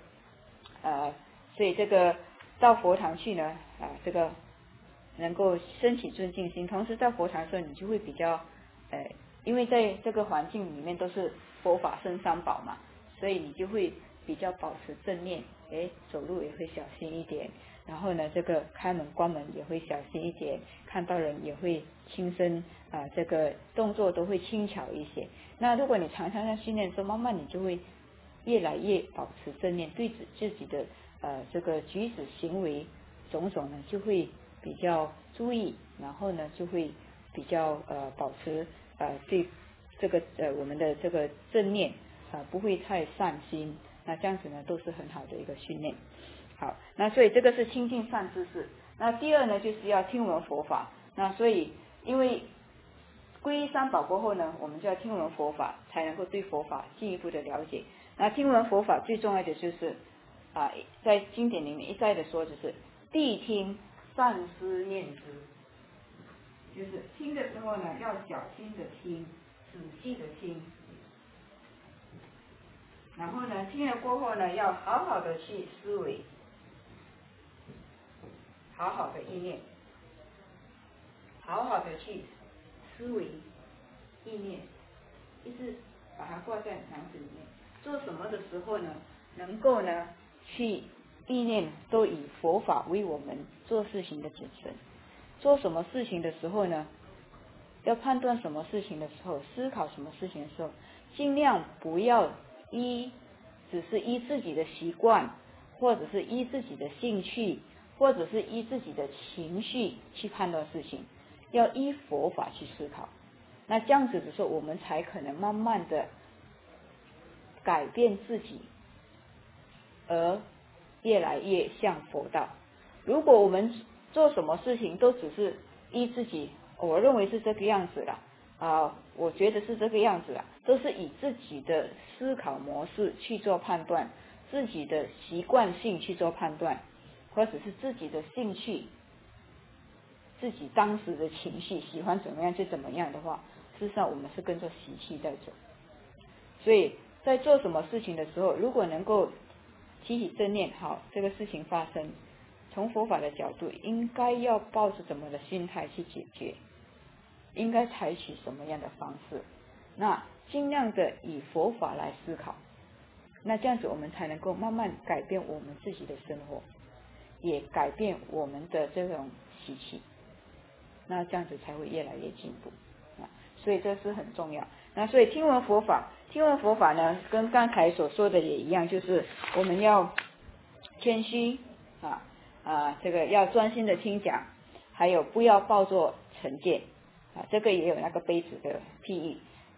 [SPEAKER 1] 到佛堂去呢，这个能够升起尊敬心。同时到佛堂的时候，你就会比较因为在这个环境里面都是佛法僧三宝嘛，所以你就会比较保持正念，走路也会小心一点，然后呢，这个开门关门也会小心一点，看到人也会轻声，这个动作都会轻巧一些。那如果你常常在训练的时候，慢慢你就会越来越保持正念，对自己的这个举止行为种种呢，就会比较注意，然后呢，就会比较保持对这个我们的这个正念不会太散心。那这样子呢，都是很好的一个训练。好，那所以这个是亲近善知识。那第二呢，就是要听闻佛法。那所以因为皈依三宝过后呢，我们就要听闻佛法，才能够对佛法进一步的了解。那听闻佛法最重要的就是在经典里面一再的说，就是谛听善思念之，就是听的时候呢，要小心的听，仔细的听。然后呢，听了过后呢，要好好的去思维，好好的意念，好好的去思维意念，一直把它挂在脑子里面。做什么的时候呢，能够呢去意念都以佛法为我们做事情的准绳。做什么事情的时候呢，要判断什么事情的时候，思考什么事情的时候，尽量不要只是依自己的习惯，或者是依自己的兴趣，或者是依自己的情绪去判断事情，要依佛法去思考。那这样子的时候，我们才可能慢慢的改变自己，而越来越像佛道。如果我们做什么事情都只是依自己，我认为是这个样子了，我觉得是这个样子了，都是以自己的思考模式去做判断，自己的习惯性去做判断，或者是自己的兴趣，自己当时的情绪喜欢怎么样就怎么样的话，事实上我们是跟着习气在走。所以在做什么事情的时候，如果能够提起正念，好，这个事情发生，从佛法的角度，应该要抱着怎么的心态去解决，应该采取什么样的方式，那尽量的以佛法来思考，那这样子我们才能够慢慢改变我们自己的生活，也改变我们的这种习气，那这样子才会越来越进步。所以这是很重要。那所以听闻佛法呢，跟刚才所说的也一样，就是我们要谦虚这个要专心的听讲，还有不要抱作成见这个也有那个杯子的譬喻，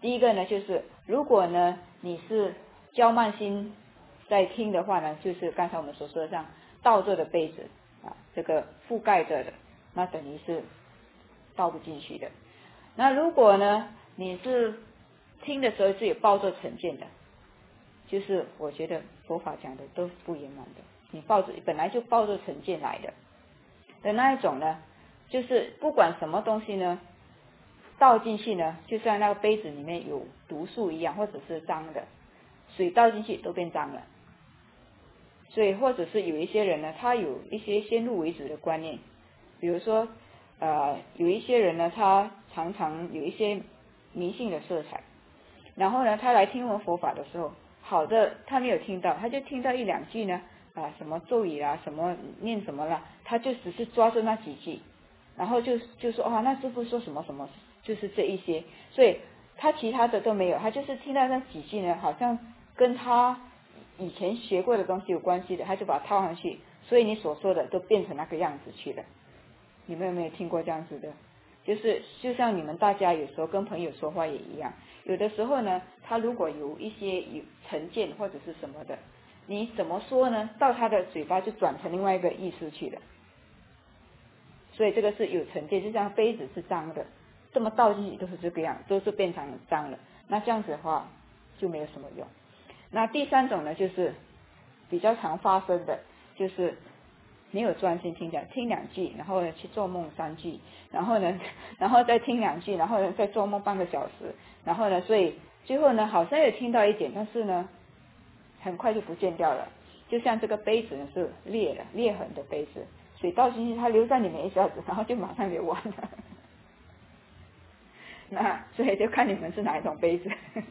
[SPEAKER 1] 第一个呢，就是如果呢你是交慢心在听的话呢，就是刚才我们所说的像倒着的杯子这个覆盖着的，那等于是倒不进去的。那如果呢你是听的时候是有抱着成见的，就是我觉得佛法讲的都不圆满的，你本来就抱着成见来的那一种呢，就是不管什么东西呢倒进去呢，就像那个杯子里面有毒素一样，或者是脏的，水倒进去都变脏了。所以或者是有一些人呢，他有一些先入为主的观念，比如说有一些人呢，他常常有一些迷信的色彩，然后呢他来听闻佛法的时候，好的他没有听到，他就听到一两句呢什么咒语啦，什么念什么啦，他就只是抓住那几句，然后就说那师父说什么什么，就是这一些，所以他其他的都没有，他就是听到那几句呢，好像跟他以前学过的东西有关系的，他就把它套上去，所以你所说的都变成那个样子去了。你们有没有听过这样子的？就像你们大家有时候跟朋友说话也一样，有的时候呢，他如果有一些有成见或者是什么的，你怎么说呢？到他的嘴巴就转成另外一个意思去了。所以这个是有成见，就像杯子是脏的，这么倒进去都是这个样，都是变成脏了，那这样子的话就没有什么用。那第三种呢，就是比较常发生的，就是没有专心听讲，听两句，然后呢去做梦3句，然后再听2句，然后呢再做梦半个小时，然后呢，所以最后呢好像有听到一点，但是呢很快就不见掉了。就像这个杯子呢是裂痕的杯子，水倒进去它留在里面一下子，然后就马上流完了。那所以就看你们是哪一种杯子。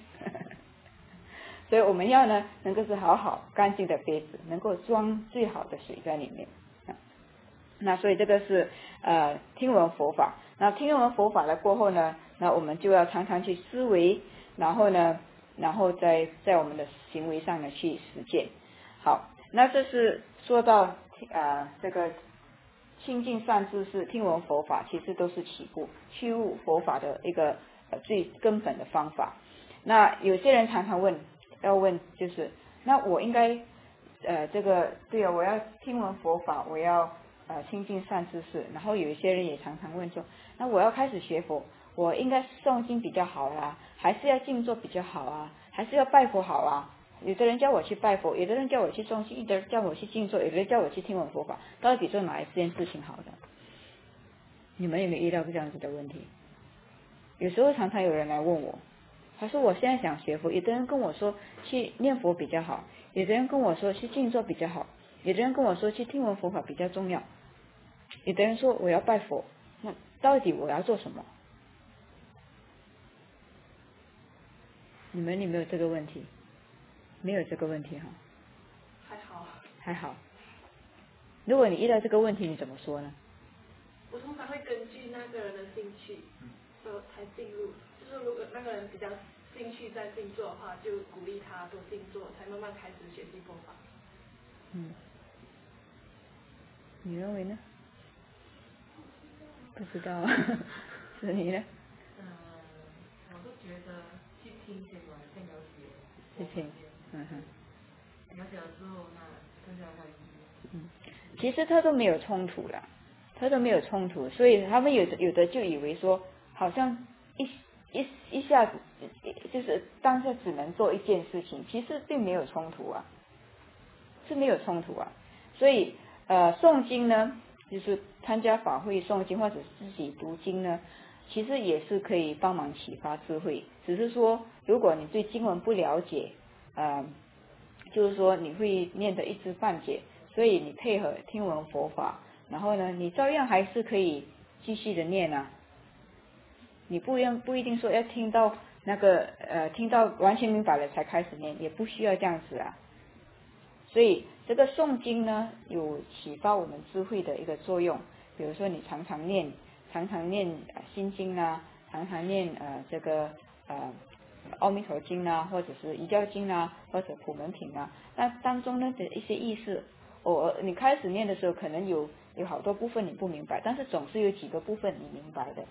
[SPEAKER 1] 所以我们要呢能够是好干净的杯子，能够装最好的水在里面。那所以这个是听闻佛法。那听闻佛法了过后呢，那我们就要常常去思维，然后在我们的行为上呢去实践。好，那这是说到这个亲近善知识、听闻佛法，其实都是起步去悟佛法的一个最根本的方法。那有些人常常要问，就是那我应该我要听闻佛法，我要亲近善知识。然后有一些人也常常问说，那我要开始学佛，我应该诵经比较好啊，还是要静坐比较好啊，还是要拜佛好啊？有的人叫我去拜佛，有的人叫我去诵经，有的人叫我去静坐，有的人叫我去听闻佛法，到底做哪一件事情好的？你们有没有遇到这样子的问题？有时候常常有人来问我，他说我现在想学佛，有的人跟我说去念佛比较好，有的人跟我说去静坐比较好，有的人跟我说去听闻佛法比较重要，有的人说我要拜佛，那到底我要做什么？你们有没有这个问题？没有这个问题哈？还好。如果你遇到这个问题，你怎么说呢？
[SPEAKER 2] 我通常会根据那个人的兴趣，才进入。就是如果那个人比较兴趣在静坐的话，就鼓励他多静坐，才慢慢开始学习佛法。
[SPEAKER 1] 你认为呢？不知道，是你呢？
[SPEAKER 3] 我是觉得去听先吧，先了解。
[SPEAKER 1] 去听，
[SPEAKER 3] 了解了之后，那更加的意义。
[SPEAKER 1] 其实他都没有冲突了，所以他们有的就以为说，好像一下子就是当下只能做一件事情，其实并没有冲突啊，是没有冲突啊。所以诵经呢，就是参加法会诵经或者自己读经呢，其实也是可以帮忙启发智慧。只是说，如果你对经文不了解，就是说你会念得一知半解，所以你配合听闻佛法，然后呢，你照样还是可以继续的念啊。你不一定说要听到听到完全明白了才开始念，也不需要这样子啊。所以这个诵经呢，有启发我们智慧的一个作用。比如说你常常念心经啊，常常念这个阿弥陀经啊，或者是遗教经啊，或者普门品啊，那当中呢的一些意思，你开始念的时候可能有好多部分你不明白，但是总是有几个部分你明白的。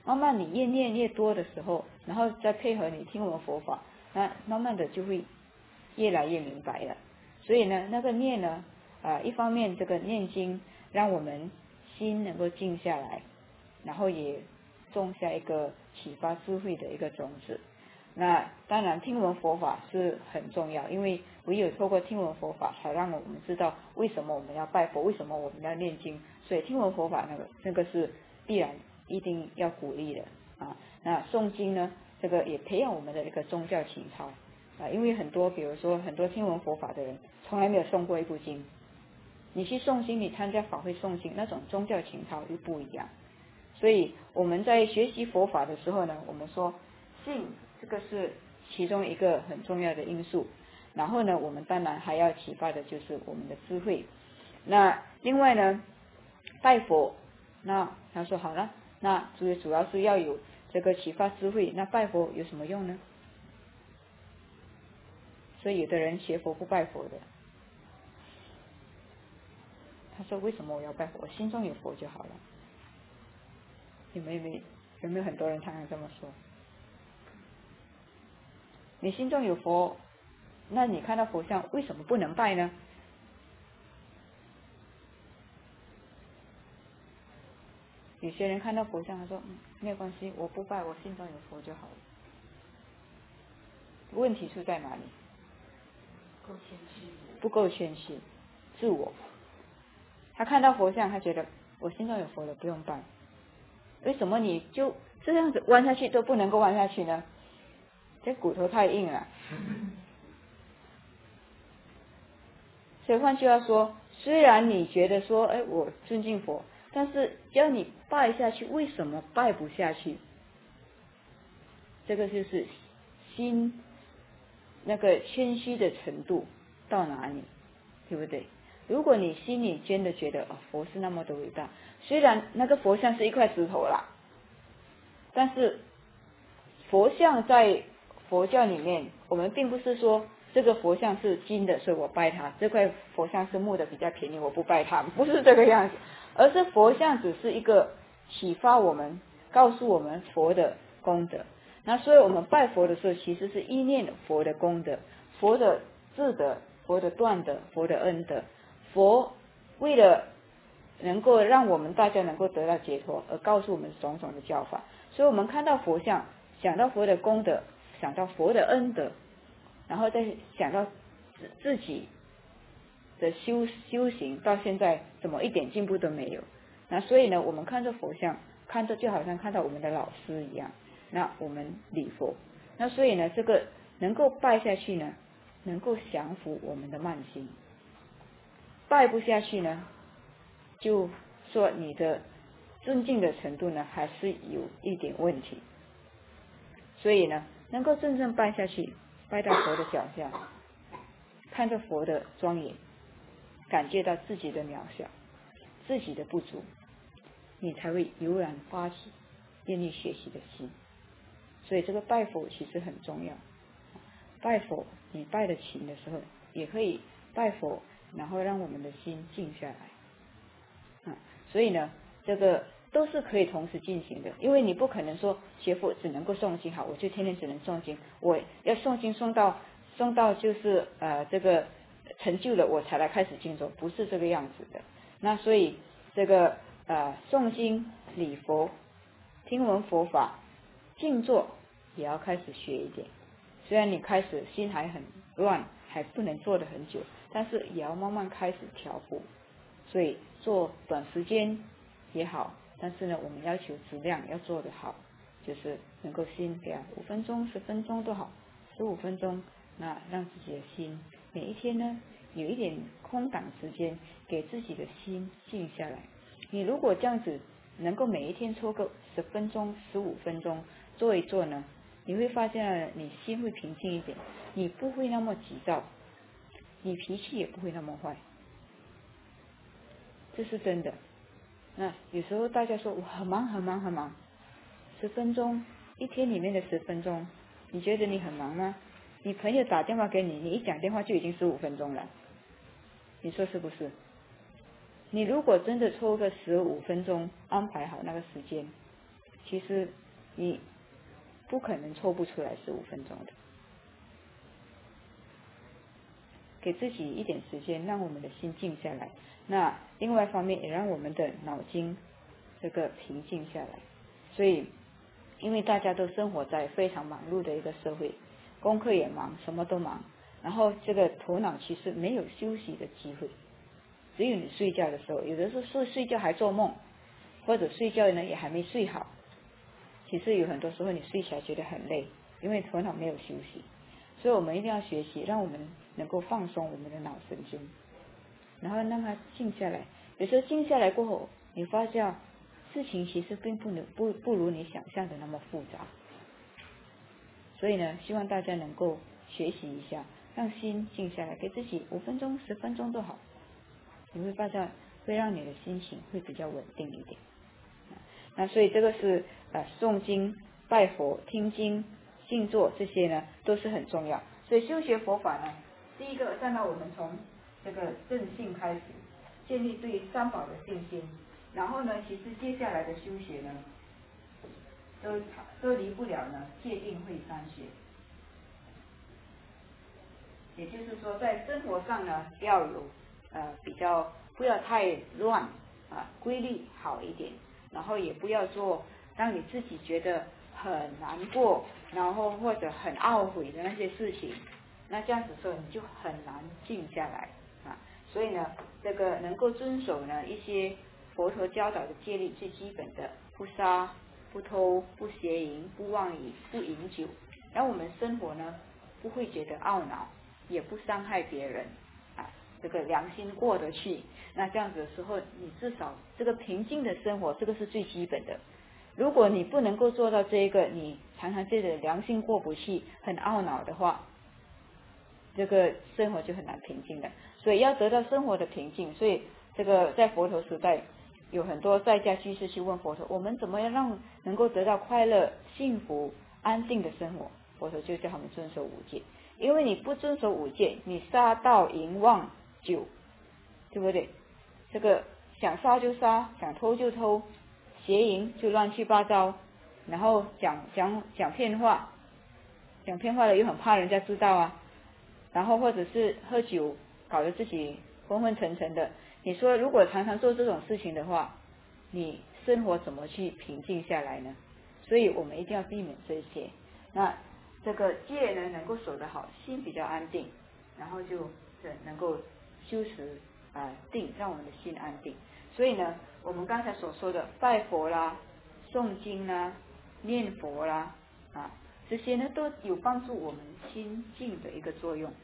[SPEAKER 1] 慢慢你越念越多的时候，然后再配合你听闻佛法，那慢慢的就会越来越明白了。所以呢，那个念呢，一方面这个念经让我们心能够静下来，然后也种下一个启发智慧的一个种子。那当然听闻佛法是很重要，因为唯有透过听闻佛法，才让我们知道为什么我们要拜佛，为什么我们要念经。所以听闻佛法那个是必然一定要鼓励的啊。那诵经呢，这个也培养我们的一个宗教情操啊，因为比如说很多听闻佛法的人从来没有诵过一部经，你去诵经，你参加法会诵经，那种宗教情操又不一样。所以我们在学习佛法的时候呢，我们说信这个是其中一个很重要的因素，然后呢，我们当然还要启发的就是我们的智慧。那另外呢，拜佛，那他说好了，那主要是要有这个启发智慧，那拜佛有什么用呢？所以有的人学佛不拜佛的，他说为什么我要拜佛？我心中有佛就好了。有没有很多人常常这么说？你心中有佛，那你看到佛像为什么不能拜呢？有些人看到佛像，他说没有关系，我不拜，我心中有佛就好了。问题出在哪里？不够谦虚，自我。他看到佛像，他觉得我心中有佛了，不用拜。为什么你就这样子弯下去都不能够弯下去呢？这骨头太硬了。所以换句话说，虽然你觉得说，我尊敬佛，但是要你拜下去，为什么拜不下去？这个就是心那个谦虚的程度到哪里，对不对？如果你心里真的觉得佛是那么的伟大，虽然那个佛像是一块石头啦，但是佛像在佛教里面，我们并不是说这个佛像是金的，所以我拜它；这块佛像是木的，比较便宜，我不拜它，不是这个样子。而是佛像只是一个启发我们、告诉我们佛的功德。那所以我们拜佛的时候，其实是依念佛的功德、佛的智德、佛的断德、佛的恩德。佛为了能够让我们大家能够得到解脱，而告诉我们种种的教法。所以我们看到佛像，想到佛的功德，想到佛的恩德，然后再想到自己的修行到现在怎么一点进步都没有。那所以呢，我们看着佛像，看着就好像看到我们的老师一样。那我们礼佛，那所以呢，这个能够拜下去呢，能够降服我们的慢心。拜不下去呢，就说你的尊敬的程度呢，还是有一点问题。所以呢，能够真正拜下去，拜到佛的脚下，看着佛的庄严，感觉到自己的渺小，自己的不足，你才会油然发起愿意学习的心。所以这个拜佛其实很重要。拜佛，你拜得勤的时候，也可以拜佛，然后让我们的心静下来。所以呢，这个都是可以同时进行的，因为你不可能说学佛只能够诵经，好，我就天天只能诵经，我要诵经诵到就是这个成就了我才来开始静坐，不是这个样子的。那所以这个诵经、礼佛、听闻佛法、静坐也要开始学一点。虽然你开始心还很乱，还不能做得很久，但是也要慢慢开始调伏。所以做短时间也好，但是呢，我们要求质量要做得好，就是能够心给5分钟、10分钟都好，15分钟，那让自己的心每一天呢有一点空档时间，给自己的心静下来。你如果这样子能够每一天抽个10分钟、15分钟做一做呢，你会发现你心会平静一点，你不会那么急躁，你脾气也不会那么坏。这是真的。那有时候大家说我很忙很忙很忙，10分钟，一天里面的10分钟，你觉得你很忙吗？你朋友打电话给你，你一讲电话就已经15分钟了，你说是不是？你如果真的抽个15分钟安排好那个时间， 其实你不可能抽不出来15分钟的。给自己一点时间，让我们的心静下来。那另外一方面也让我们的脑筋这个平静下来。所以因为大家都生活在非常忙碌的一个社会，功课也忙，什么都忙，然后这个头脑其实没有休息的机会，只有你睡觉的时候，有的时候睡觉还做梦，或者睡觉呢也还没睡好。其实有很多时候你睡起来觉得很累，因为头脑没有休息。所以我们一定要学习，让我们能够放松我们的脑神经，然后让它静下来。有时候静下来过后，你发现事情其实并不如你想象的那么复杂。所以呢，希望大家能够学习一下，让心静下来，给自己5分钟、10分钟都好。你会发现会让你的心情会比较稳定一点。那所以这个是诵经、拜佛、听经、静坐这些呢都是很重要。所以修学佛法呢，第一个站到我们从这个正信开始，建立对三宝的信心，然后呢，其实接下来的修学呢，都离不了呢戒定慧三学。也就是说，在生活上呢，要有比较不要太乱规律好一点，然后也不要做让你自己觉得很难过，然后或者很懊悔的那些事情，那这样子说你就很难静下来所以呢，这个能够遵守呢一些佛陀教导的戒律，最基本的不杀、不偷、不邪淫、不妄语、不饮酒，让我们生活呢不会觉得懊恼，也不伤害别人这个良心过得去。那这样子的时候，你至少这个平静的生活，这个是最基本的。如果你不能够做到这一个，你常常觉得良心过不去，很懊恼的话，这个生活就很难平静的。所以要得到生活的平静，所以这个在佛陀时代，有很多在家居士去问佛陀，我们怎么样让能够得到快乐、幸福、安定的生活？佛陀就叫他们遵守5戒。因为你不遵守5戒，你杀盗淫妄酒，对不对？这个想杀就杀，想偷就偷，邪淫就乱七八糟，然后讲骗话，讲骗话了又很怕人家知道然后或者是喝酒搞得自己昏昏沉沉的。你说如果常常做这种事情的话，你生活怎么去平静下来呢？所以我们一定要避免这些。那这个戒呢能够守得好，心比较安定，然后就能够修持定，让我们的心安定。所以呢，我们刚才所说的拜佛啦、诵经啦、念佛啦这些呢都有帮助我们心静的一个作用。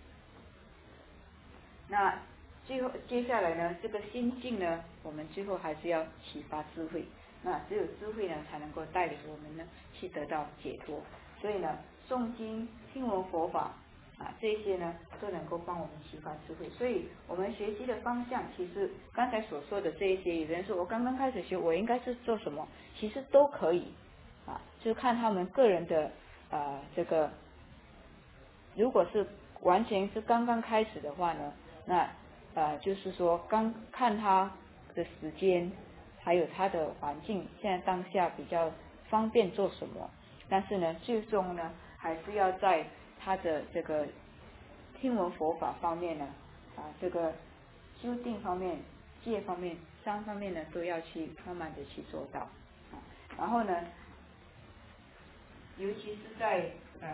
[SPEAKER 1] 那接下来呢，这个心静呢，我们最后还是要启发智慧。那只有智慧呢，才能够带领我们呢去得到解脱。所以呢，诵经、听闻佛法这些呢都能够帮我们启发智慧。所以我们学习的方向，其实刚才所说的这一些，有人说我刚刚开始学，我应该是做什么？其实都可以就是看他们个人的这个，如果是完全是刚刚开始的话呢，那就是说刚看他的时间，还有他的环境，现在当下比较方便做什么。但是呢，最终呢，还是要在他的这个听闻佛法方面呢，这个修定方面、戒方面、3方面呢，都要去慢慢的去做到然后呢，尤其是在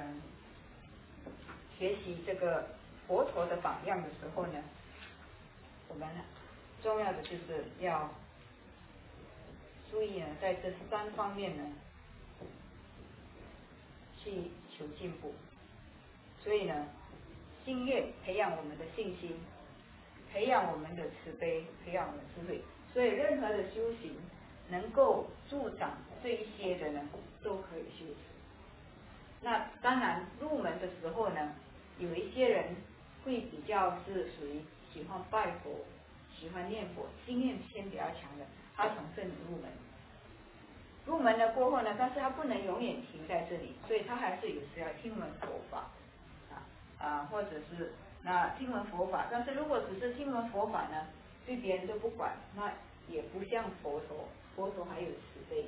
[SPEAKER 1] 学习这个佛陀的榜样的时候呢，我们重要的就是要注意呢，在这3方面呢去求进步。所以呢，心愿培养我们的信心，培养我们的慈悲，培养我们的智慧。所以任何的修行能够助长这一些的呢，都可以修持。那当然入门的时候呢，有一些人会比较是属于喜欢拜佛、喜欢念佛、经验偏比较强的，他从这里入门。入门了过后呢，但是他不能永远停在这里，所以他还是有时要听闻佛法或者是那听闻佛法。但是如果只是听闻佛法呢，对别人都不管，那也不像佛陀，佛陀还有慈悲，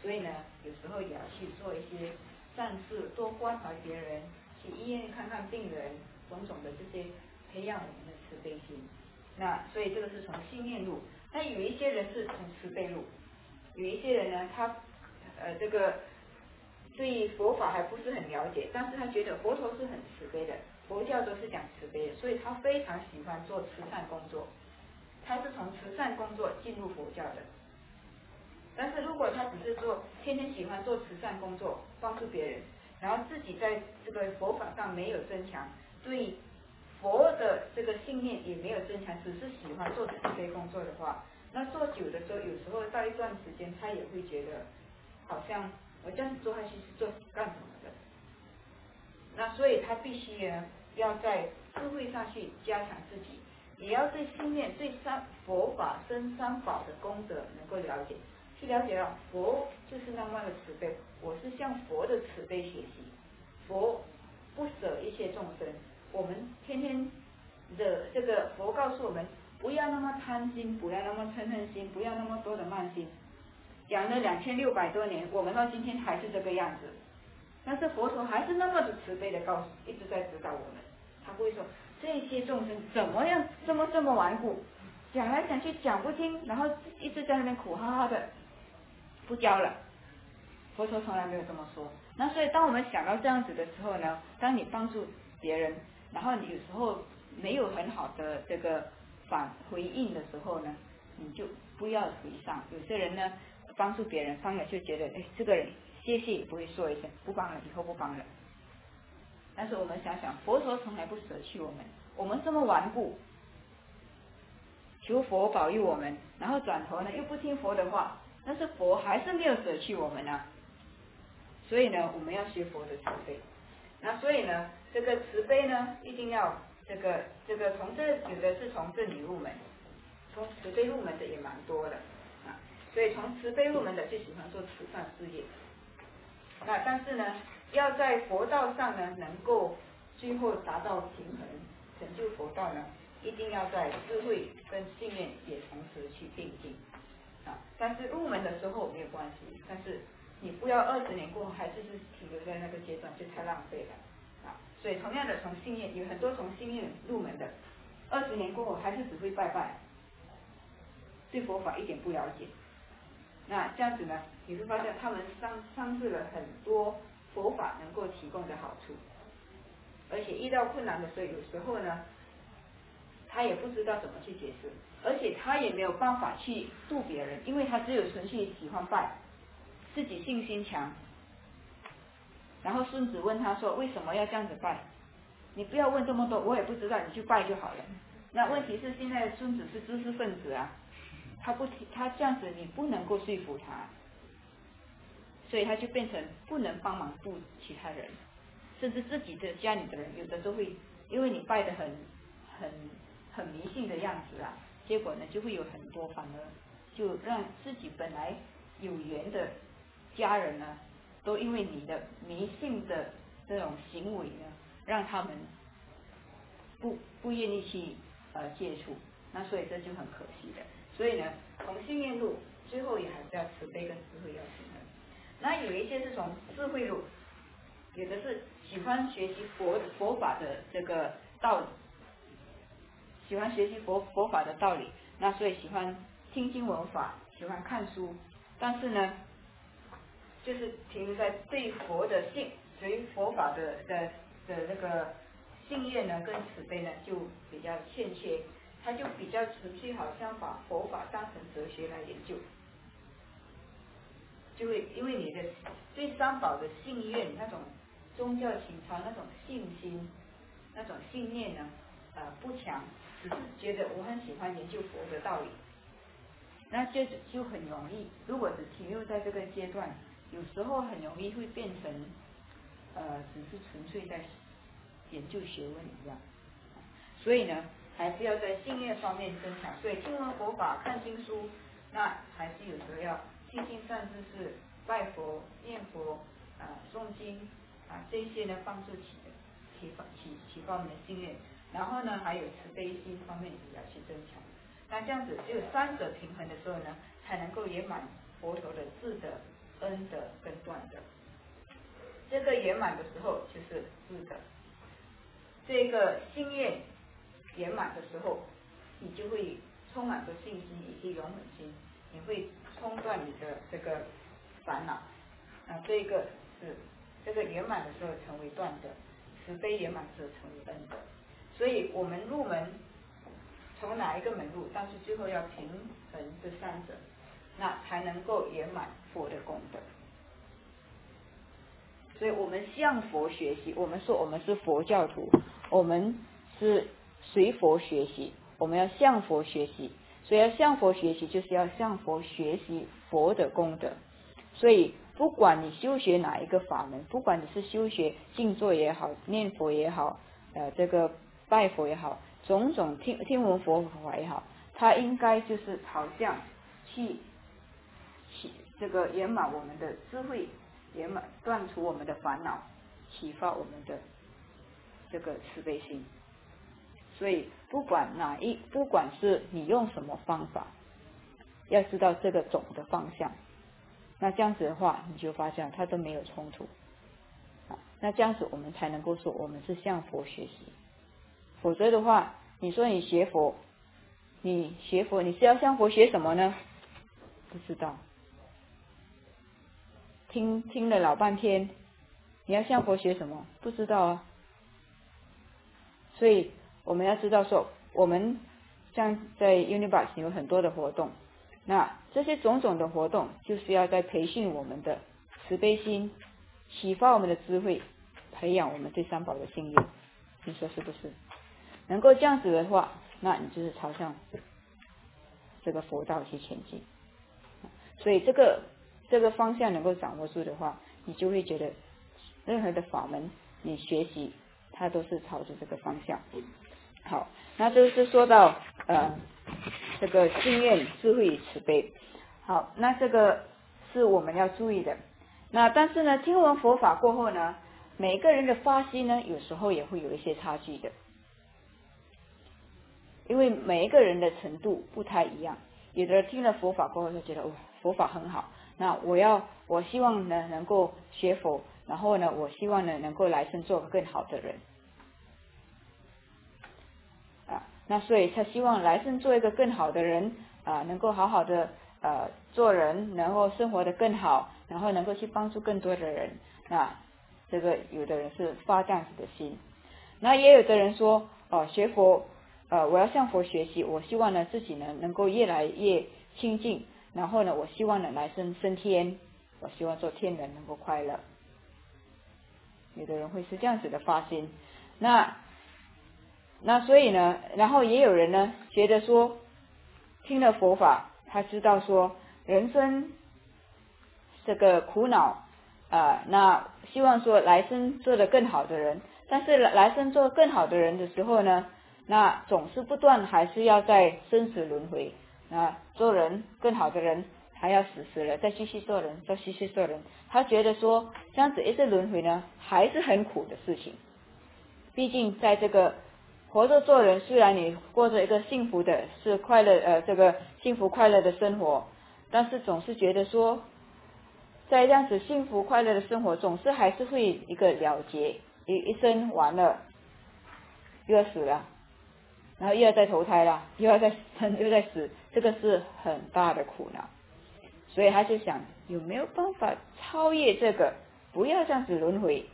[SPEAKER 1] 所以呢，有时候也要去做一些善事，多关怀别人，去医院看看病人，种种的这些培养我们的慈悲心。那所以这个是从信念路。那有一些人是从慈悲路，有一些人呢，他这个对佛法还不是很了解，但是他觉得佛陀是很慈悲的，佛教都是讲慈悲的，所以他非常喜欢做慈善工作。他是从慈善工作进入佛教的。但是如果他只是天天喜欢做慈善工作，帮助别人，然后自己在这个佛法上没有增强，对佛的这个信念也没有增强，只是喜欢做慈悲工作的话，那做久的时候，有时候到一段时间，他也会觉得好像我这样子做下去是做干什么的。那所以他必须呢，要在智慧上去加强自己，也要对信念、对佛法生三宝的功德能够了解，去了解到佛就是那么的慈悲，我是向佛的慈悲学习，佛不舍一切众生，我们天天的这个佛告诉我们，不要那么贪心，不要那么嗔恨心，不要那么多的慢心，讲了2600多年，我们到今天还是这个样子。但是佛陀还是那么的慈悲的一直在指导我们，他不会说这些众生怎么样这么顽固，讲来讲去讲不听，然后一直在那边苦哈哈的不教了。佛陀从来没有这么说。那所以当我们想到这样子的时候呢，当你帮助别人，然后你有时候没有很好的这个回应的时候呢，你就不要回上。有些人呢帮助别人，帮了就觉得这个人谢谢也不会说一声，不帮了，以后不帮了。但是我们想想，佛陀从来不舍弃我们，我们这么顽固，求佛保佑我们，然后转头呢又不听佛的话，但是佛还是没有舍弃我们啊。所以呢，我们要学佛的慈悲。那所以呢，这个慈悲呢，一定要这个从有的是从这里入门，从慈悲入门的也蛮多的啊。所以从慈悲入门的就喜欢做慈善事业。那但是呢，要在佛道上呢，能够最后达到平衡，成就佛道呢，一定要在智慧跟信念也同时去并进啊。但是入门的时候没有关系，但是你不要20年过后还是停留在那个阶段，就太浪费了啊。所以同样的，从信念有很多从信念入门的，20年过后还是只会拜拜，对佛法一点不了解。那这样子呢，你会发现他们丧失了很多佛法能够提供的好处，而且遇到困难的时候，有时候呢，他也不知道怎么去解释，而且他也没有办法去度别人，因为他只有纯粹喜欢拜，自己信心强。然后孙子问他说：“为什么要这样子拜？你不要问这么多，我也不知道，你去拜就好了。”那问题是现在的孙子是知识分子啊。他这样子你不能够说服他，所以他就变成不能帮忙度其他人，甚至自己的家里的人有的都会因为你拜得很迷信的样子啊，结果呢就会有很多反而就让自己本来有缘的家人呢，都因为你的迷信的这种行为呢，让他们不愿意去接触，那所以这就很可惜的。所以呢，从信念路最后也还是要慈悲跟智慧要平衡。那有一些是从智慧路，有的是喜欢学习佛法的这个道理，喜欢学习佛法的道理，那所以喜欢听经闻法，喜欢看书，但是呢，就是停留在对佛的对佛法的那个信愿呢跟慈悲呢就比较欠缺。他就比较纯粹，好像把佛法当成哲学来研究，就会因为你的对三宝的信愿，那种宗教情操，那种信心，那种信念呢，不强，只是觉得我很喜欢研究佛的道理，那就很容易，如果只停留在这个阶段，有时候很容易会变成只是纯粹在研究学问一样。所以呢，还是要在信念方面增强。所以听闻佛法、看经书，那还是有时候要信心善知识、拜佛、念佛、诵经这些呢帮助提高我们的信念。然后呢，还有慈悲心方面也要去增强。那这样子只有3者平衡的时候呢，才能够圆满佛陀的智德恩德跟断德。这个圆满的时候就是智德，这个心愿圆满的时候，你就会充满着信心以及勇猛心，你会冲断你的这个烦恼。这个是这个圆满的时候成为断德，慈悲圆满的时候成为恩德。所以我们入门从哪一个门路，但是最后要平衡这三者，那才能够圆满佛的功德。所以我们向佛学习，我们说我们是佛教徒，我们是随佛学习，我们要向佛学习。所以要向佛学习，就是要向佛学习佛的功德。所以不管你修学哪一个法门，不管你是修学静坐也好，念佛也好，这个拜佛也好，种种听闻佛法也好，它应该就是朝向去这个圆满我们的智慧，圆满断除我们的烦恼，启发我们的这个慈悲心。所以不管是你用什么方法，要知道这个总的方向，那这样子的话，你就发现它都没有冲突。那这样子我们才能够说我们是向佛学习。否则的话，你说你学佛，你是要向佛学什么呢？不知道。听了老半天，你要向佛学什么？不知道啊。所以我们要知道说，我们像在 Unibus 有很多的活动，那这些种种的活动就是要在培训我们的慈悲心，启发我们的智慧，培养我们对三宝的信愿。你说是不是？能够这样子的话，那你就是朝向这个佛道去前进。所以这个方向能够掌握住的话，你就会觉得任何的法门你学习它都是朝着这个方向。好，那就是说到这个信愿智慧与慈悲。好，那这个是我们要注意的。那但是呢，听闻佛法过后呢，每个人的发心呢，有时候也会有一些差距的，因为每一个人的程度不太一样。有的人听了佛法过后就觉得佛法很好，那我希望呢能够学佛，然后呢我希望呢能够来生做个更好的人那所以他希望来生做一个更好的人能够好好的做人，然后生活的更好，然后能够去帮助更多的人。那这个有的人是发这样子的心，那也有的人说学佛我要向佛学习，我希望呢自己呢能够越来越清净，然后呢我希望呢来升天，我希望做天人能够快乐。有的人会是这样子的发心，那所以呢，然后也有人呢觉得说听了佛法，他知道说人生这个苦恼那希望说来生做得更好的人，但是来生做更好的人的时候呢，那总是不断还是要在生死轮回做人更好的人还要死了再继续做人，再继续做人。他觉得说这样子一直轮回呢还是很苦的事情。毕竟在这个活着做人，虽然你过着一个幸福的是快乐这个幸福快乐的生活，但是总是觉得说在这样子幸福快乐的生活总是还是会一个了结，一生完了又要死了，然后又要再投胎了，又要再生又再死，这个是很大的苦恼。所以他就想有没有办法超越这个，不要这样子轮回。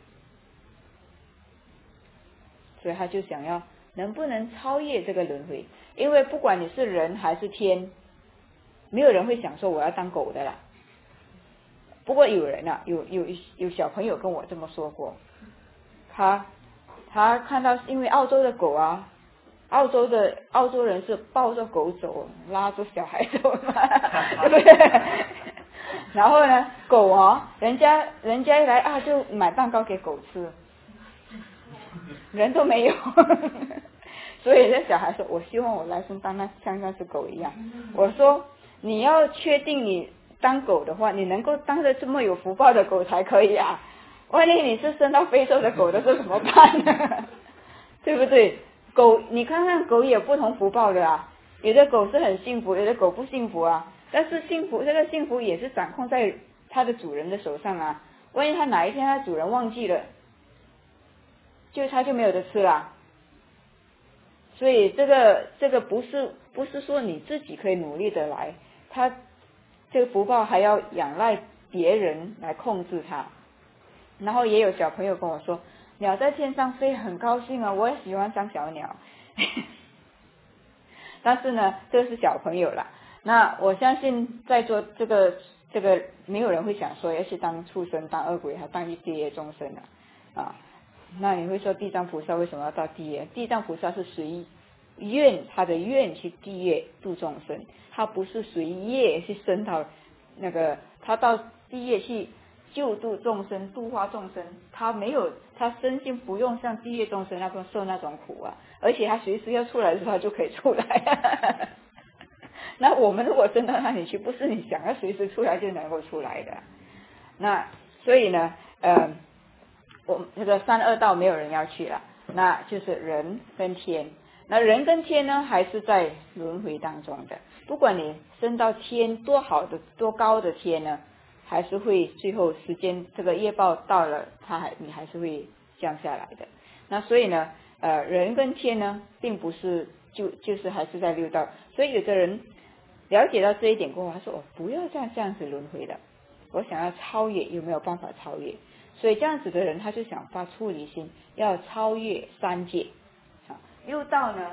[SPEAKER 1] 所以他就想要能不能超越这个轮回，因为不管你是人还是天，没有人会想说我要当狗的啦。不过有人有小朋友跟我这么说过，他看到因为澳洲的狗澳洲人是抱着狗走，拉着小孩走嘛，对不对？然后呢，狗人家一来就买蛋糕给狗吃，人都没有。所以这小孩说我希望我来生像那只狗一样。我说你要确定你当狗的话，你能够当着这么有福报的狗才可以万一你是生到非洲的狗的时候怎么办呢？对不对？狗你看看狗也有不同福报的有的狗是很幸福，有的狗不幸福但是这个幸福也是掌控在它的主人的手上啊，万一它哪一天它主人忘记了，它就没有得吃了。所以这个不是说你自己可以努力的来，它这个福报还要仰赖别人来控制它。然后也有小朋友跟我说，鸟在天上飞很高兴啊，我也喜欢当小鸟。但是呢，这是小朋友啦。那我相信在座这个没有人会想说要去当畜生、当恶鬼，还当地狱众生啊。那你会说地藏菩萨为什么要到地狱？地藏菩萨是随愿，他的愿去地狱度众生，他不是随业去升到那个，他到地狱去救度众生、度化众生，他没有，他身心不用像地狱众生那种受那种苦啊，而且他随时要出来的时候他就可以出来。那我们如果升到那里去，不是你想要随时出来就能够出来的。那所以呢，我这个三恶道没有人要去了，那就是人跟天。那人跟天呢，还是在轮回当中的。不管你升到天多好的、多高的天呢，还是会最后时间这个业报到了，你还是会降下来的。那所以呢，人跟天呢，并不是就是还是在六道。所以有的人了解到这一点过后，他说：“我不要这样子轮回的，我想要超越，有没有办法超越？”所以这样子的人，他就想发出离心，要超越三界。六道呢，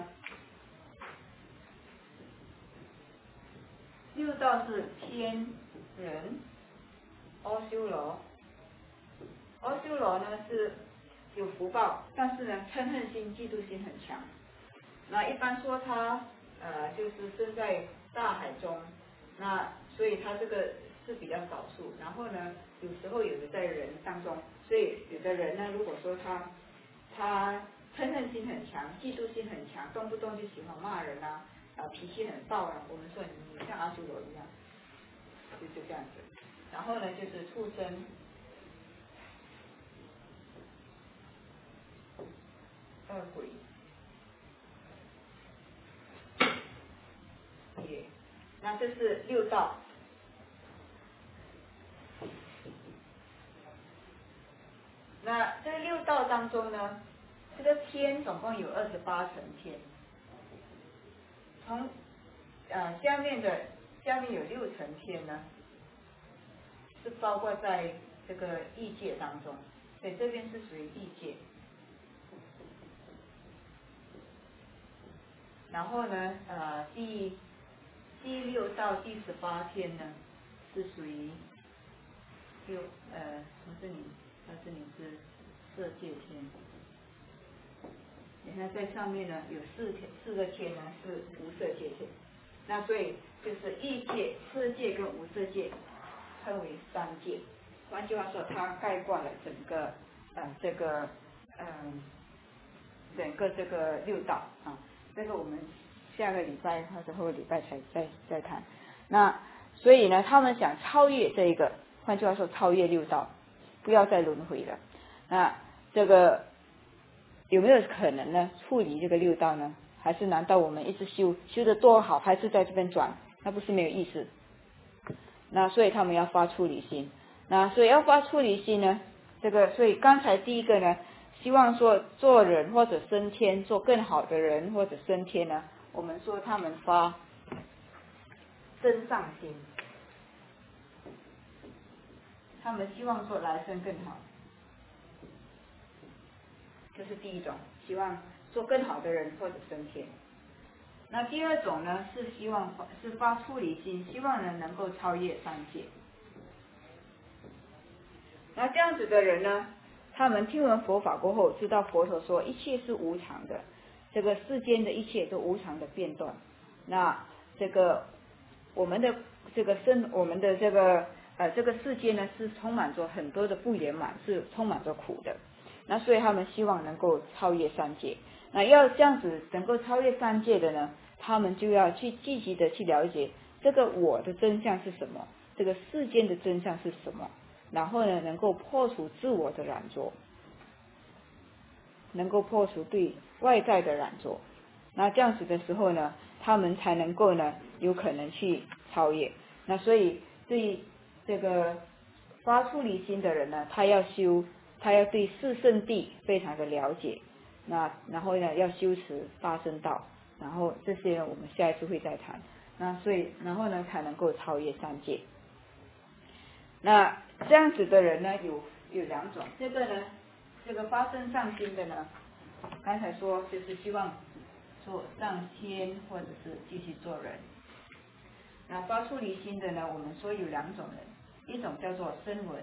[SPEAKER 1] 六道是天、人、阿修罗。阿修罗呢是有福报，但是呢嗔恨心、嫉妒心很强。那一般说他就是生在大海中，那所以他这个是比较少数。然后呢，有时候有的在人当中，所以有的人呢，如果说他嗔恨心很强，嫉妒心很强，动不动就喜欢骂人啊，脾气很暴啊，我们说你像阿修罗一样，就这样子。然后呢，就是畜生、恶鬼、那这是六道。那这六道当中呢，这个天总共有28层天，从下面有6层天呢，是包括在这个异界当中，所以这边是属于异界。然后呢，第6到第18天呢，是属于它这里是色界天。你看在上面呢有四个天呢是无色界天，那所以就是异界、色界跟无色界称为三界。换句话说，它概括了整个整个这个六道啊。这个我们下个礼拜或者后个礼拜才再谈。那所以呢，他们想超越这一个，换句话说，超越六道，不要再轮回了。那这个有没有可能呢？处理这个六道呢？还是难道我们一直修得多好，还是在这边转？那不是没有意思。那所以他们要发出离心。那所以要发出离心呢？所以刚才第一个呢，希望说做人或者升天，做更好的人或者升天呢，我们说他们发增上心，他们希望说来生更好。这是第一种，希望做更好的人或者升天。那第二种呢，是发出离心，希望能够超越三界。那这样子的人呢，他们听闻佛法过后，知道佛陀说一切是无常的，这个世间的一切都无常的变动。那这个我们的这个世界呢，是充满着很多的不圆满，是充满着苦的。那所以他们希望能够超越三界。那要这样子能够超越三界的呢，他们就要去积极的去了解这个我的真相是什么，这个世间的真相是什么，然后呢，能够破除自我的染着，能够破除对外在的染着。那这样子的时候呢，他们才能够呢，有可能去超越。那所以对这个发出离心的人呢，他要对四圣谛非常的了解，那然后呢要修持八圣道，然后这些呢我们下一次会再谈。那所以然后呢才能够超越三界。那这样子的人呢有两种，这个发生上心的呢，刚才说就是希望做上天或者是继续做人。那发出离心的呢，我们说有两种人，一种叫做声闻。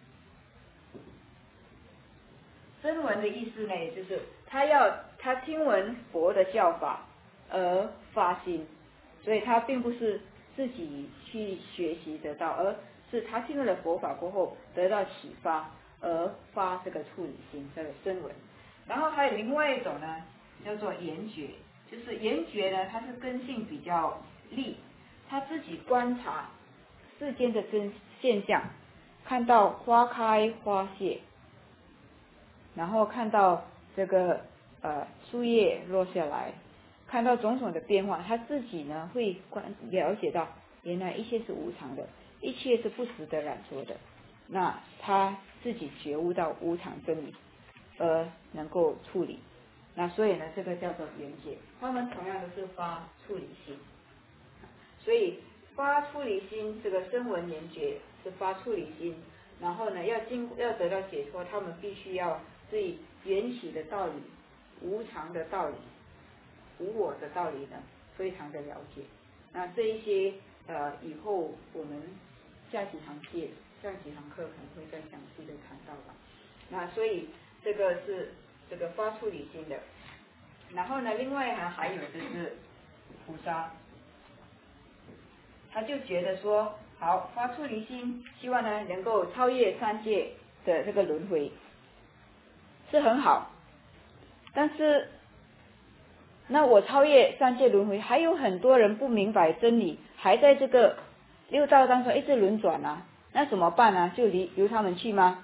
[SPEAKER 1] 声闻的意思呢，也就是他听闻佛的教法而发心，所以他并不是自己去学习得到，而是他听了佛法过后得到启发而发这个处理心，这个声闻。然后还有另外一种呢，叫做缘觉，就是缘觉呢，它是根性比较利，他自己观察世间的真现象，看到花开花谢，然后看到这个树叶落下来，看到种种的变化，他自己呢会了解到，原来一切是无常的，一切是不实的染着的。那他自己觉悟到无常真理，而能够处理。那所以呢，这个叫做缘觉，他们同样都是发处理心。所以发处理心，这个声闻缘觉是发处理心，然后呢要得到解脱，他们必须要对缘起的道理、无常的道理、无我的道理呢非常的了解。那这一些以后我们下几堂课可能会再详细的谈到吧。那所以这个是这个发处理心的。然后呢，另外还有就是菩萨，他就觉得说，好，发出离心，希望呢能够超越三界的这个轮回，是很好。但是，那我超越三界轮回，还有很多人不明白真理，还在这个六道当中一直轮转啊，那怎么办呢？就由他们去吗？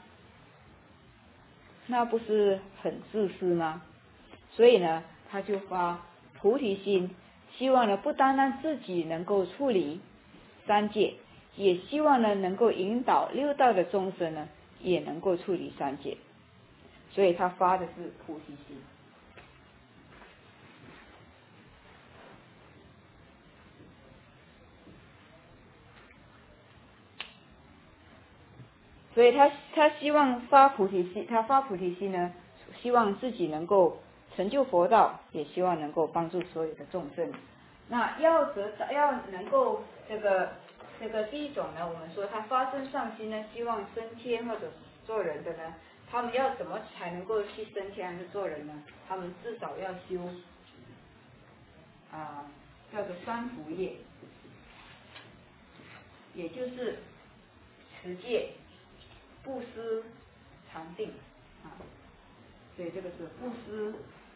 [SPEAKER 1] 那不是很自私吗？所以呢，他就发菩提心，希望呢不单单自己能够处理三界，也希望呢能够引导六道的众生呢也能够处理三界，所以他发的是菩提心。所以他希望发菩提心，他发菩提心呢，希望自己能够成就佛道，也希望能够帮助所有的众生。那要能够这个第一种呢，我们说他发生上心呢，希望升天或者做人的呢，他们要怎么才能够去升天还是做人呢？他们至少要修叫做三福业，也就是持戒、布施、禅定所以这个是布施、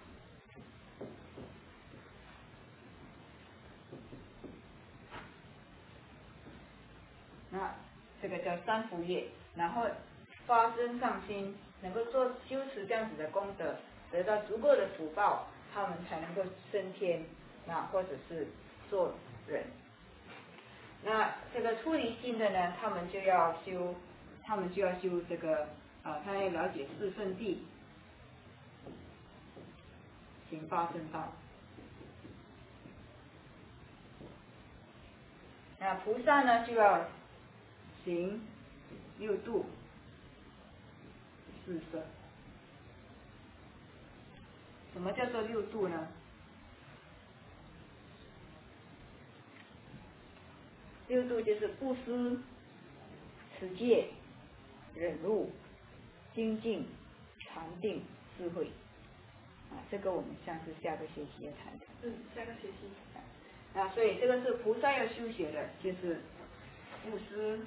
[SPEAKER 1] 那这个叫三福业，然后发生上心，能够修持这样子的功德，得到足够的福报，他们才能够升天或者是做人。那这个出离心的呢，他们就要修这个他要了解四圣谛，行八圣道。那菩萨呢就要行六度四摄。什么叫做六度呢？六度就是布施、持戒、忍辱、精进、禅定、智慧这个我们下个学期要谈的。
[SPEAKER 2] 下个学期。
[SPEAKER 1] 所以这个是菩萨要修学的，就是布施、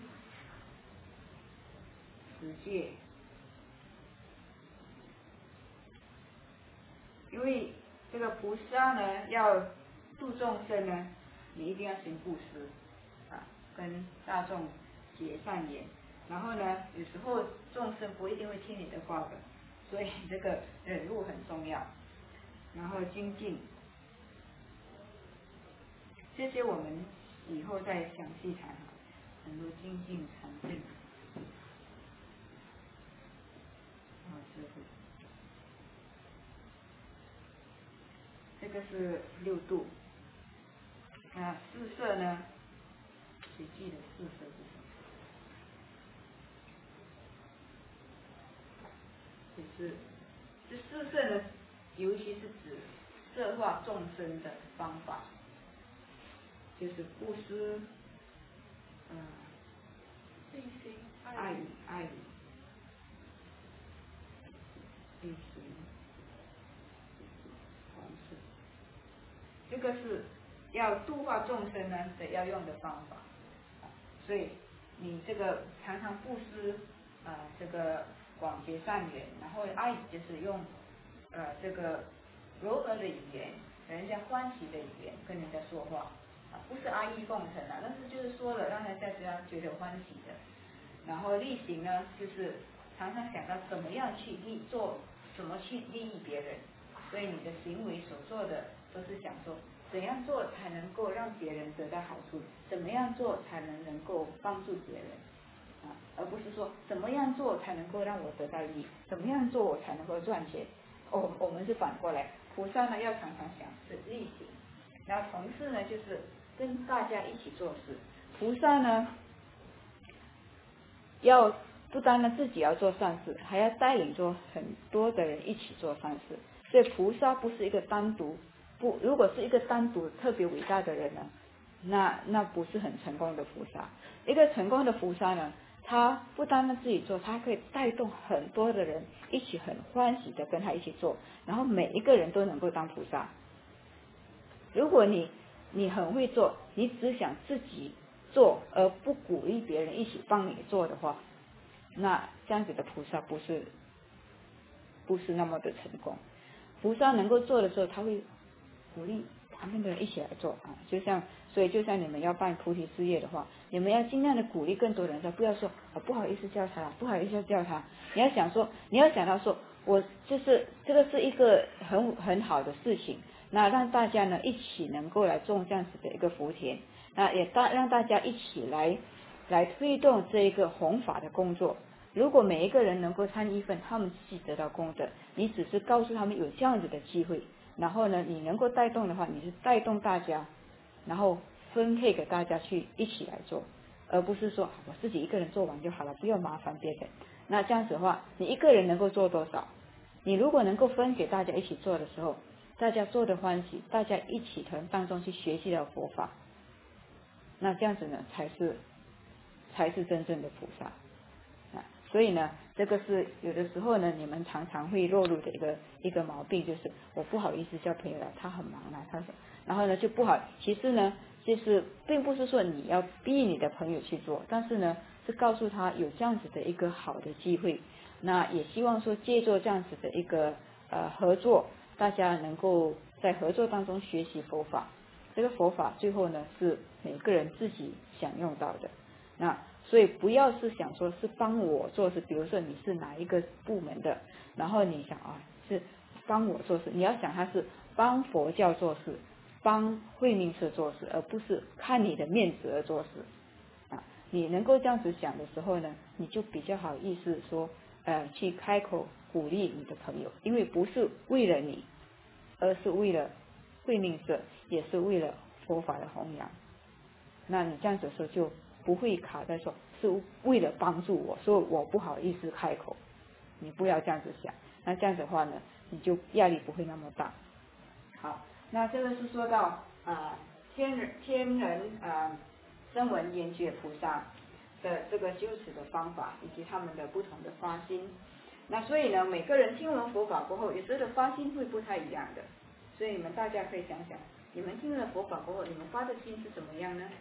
[SPEAKER 1] 持戒。因为这个菩萨呢，要度众生呢，你一定要行布施跟大众结善缘。然后呢，有时候众生不一定会听你的话的，所以这个忍辱很重要。然后精进，这些我们以后再详细谈很多精进禅定。 师傅。这个是6度。那四摄呢？谁记得四摄是什么？就是这四摄呢，尤其是指摄化众生的方法，就是布施、
[SPEAKER 2] 利行、
[SPEAKER 1] 爱语、利行、弘誓，这个是要度化众生呢的要用的方法。所以你这个常常布施，这个广结善缘，然后爱就是用这个柔和的语言，人家欢喜的语言跟人家说话，不是阿谀奉承但是就是说了让人家觉得欢喜的。然后利行呢，就是常常想到怎么样去怎么去利益别人，所以你的行为所做的都是想说怎样做才能够让别人得到好处，怎么样做才能够帮助别人，而不是说怎么样做才能够让我得到利益，怎么样做我才能够赚钱。我们是反过来，菩萨呢要常常想是利行，然后同事呢就是跟大家一起做事。菩萨呢要不单呢自己要做善事，还要带领着很多的人一起做善事。所以菩萨不是一个单独，如果是一个单独特别伟大的人呢，那不是很成功的菩萨。一个成功的菩萨呢，他不单自己做，他可以带动很多的人一起很欢喜的跟他一起做，然后每一个人都能够当菩萨。如果你很会做，你只想自己做而不鼓励别人一起帮你做的话，那这样子的菩萨不是那么的成功。菩萨能够做的时候，他会鼓励旁边的人一起来做所以就像你们要办菩提事业的话，你们要尽量的鼓励更多人，不要说不好意思叫他，不好意思叫他，你要想到说我就是这个是一个很好的事情，那让大家呢一起能够来种这样子的一个福田，那也让大家一起来推动这一个弘法的工作。如果每一个人能够参一份，他们自己得到功德，你只是告诉他们有这样子的机会，然后呢你能够带动的话，你是带动大家，然后分配给大家去一起来做，而不是说我自己一个人做完就好了，不要麻烦别人。那这样子的话，你一个人能够做多少？你如果能够分给大家一起做的时候，大家做的欢喜，大家一起当中去学习到佛法，那这样子呢才是真正的菩萨。所以呢，这个是有的时候呢，你们常常会落入的一个毛病，就是我不好意思叫朋友来，他很忙然后呢就不好。其实呢，就是并不是说你要逼你的朋友去做，但是呢是告诉他有这样子的一个好的机会，那也希望说借助这样子的一个合作，大家能够在合作当中学习佛法。这个佛法最后呢是每个人自己享用到的。那所以不要是想说是帮我做事，比如说你是哪一个部门的，然后你想是帮我做事，你要想他是帮佛教做事，帮慧命社做事，而不是看你的面子而做事。你能够这样子想的时候呢，你就比较好意思说去开口鼓励你的朋友，因为不是为了你，而是为了慧命社，也是为了佛法的弘扬。那你这样子说就不会卡在说是为了帮助我，所以我不好意思开口。你不要这样子想，那这样子的话呢，你就压力不会那么大。好，那这个是说到天人声闻缘觉菩萨的这个修持的方法，以及他们的不同的发心。那所以呢，每个人听闻佛法过后，有时候的发心会不太一样的。所以你们大家可以想想，你们听了佛法过后，你们发的心是怎么样呢？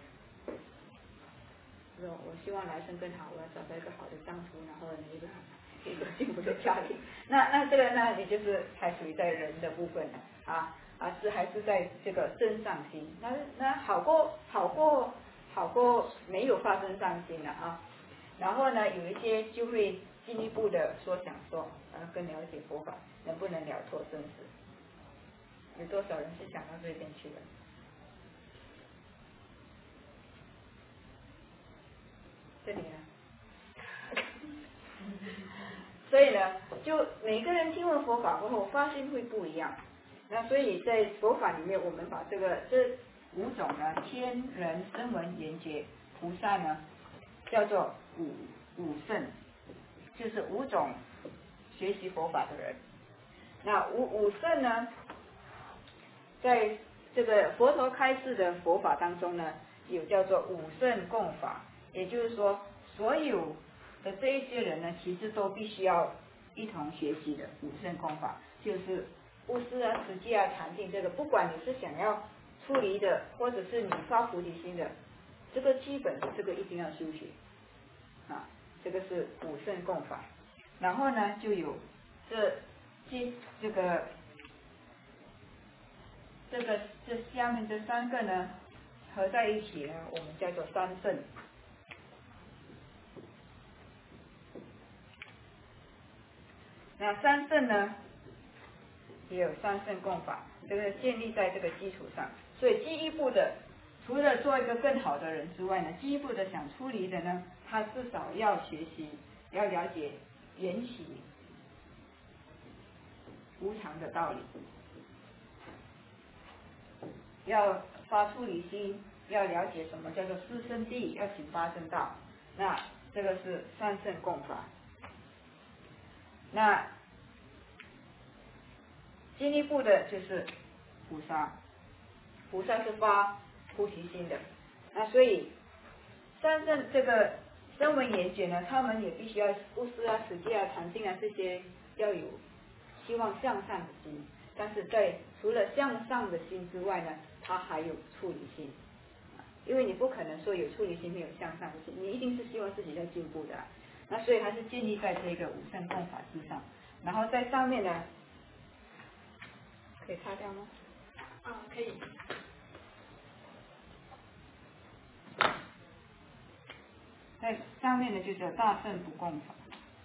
[SPEAKER 1] 我希望来生更好，我要找到一个好的丈夫，然后一个幸福的家庭。那这个呢，你就是还属于在人的部分还是在这个真上心。那好过没有发生上心了然后呢，有一些就会进一步的想说，更了解佛法，能不能了脱生死？有多少人是想到这边去了？这里呢？ 所以呢，就每个人听闻佛法过后，发心会不一样。那所以在佛法里面，我们把这五种呢，天人声闻缘觉菩萨呢，叫做五圣，就是五种学习佛法的人。那五圣呢，在这个佛陀开示的佛法当中呢，有叫做五圣共法，也就是说，所有的这一些人呢，其实都必须要一同学习的五圣共法，就是布施啊、持戒啊、禅定，这个不管你是想要出离的，或者是你发菩提心的，这个基本的这个一定要修学啊，这个是五圣共法。然后呢，就有这下面这三个呢，合在一起呢，我们叫做三圣。那三圣呢，也有三圣共法，这个建立在这个基础上。所以进一步的，除了做一个更好的人之外呢，进一步的想出离的呢，他至少要学习，要了解缘起无常的道理，要发出离心，要了解什么叫做四圣谛，要行八正道。那这个是三圣共法。那进一步的就是菩萨，菩萨是发菩提心的。那所以三圣这个声闻缘觉呢，他们也必须要布施啊、持戒啊、禅定啊这些，要有希望向上的心。但是在除了向上的心之外呢，他还有出离心。因为你不可能说有出离心没有向上的心，你一定是希望自己在进步的。那所以它是建立在这个五圣共法之上。然后在上面呢，可以擦掉吗？
[SPEAKER 2] 可以。
[SPEAKER 1] 在上面呢就叫大圣不共法。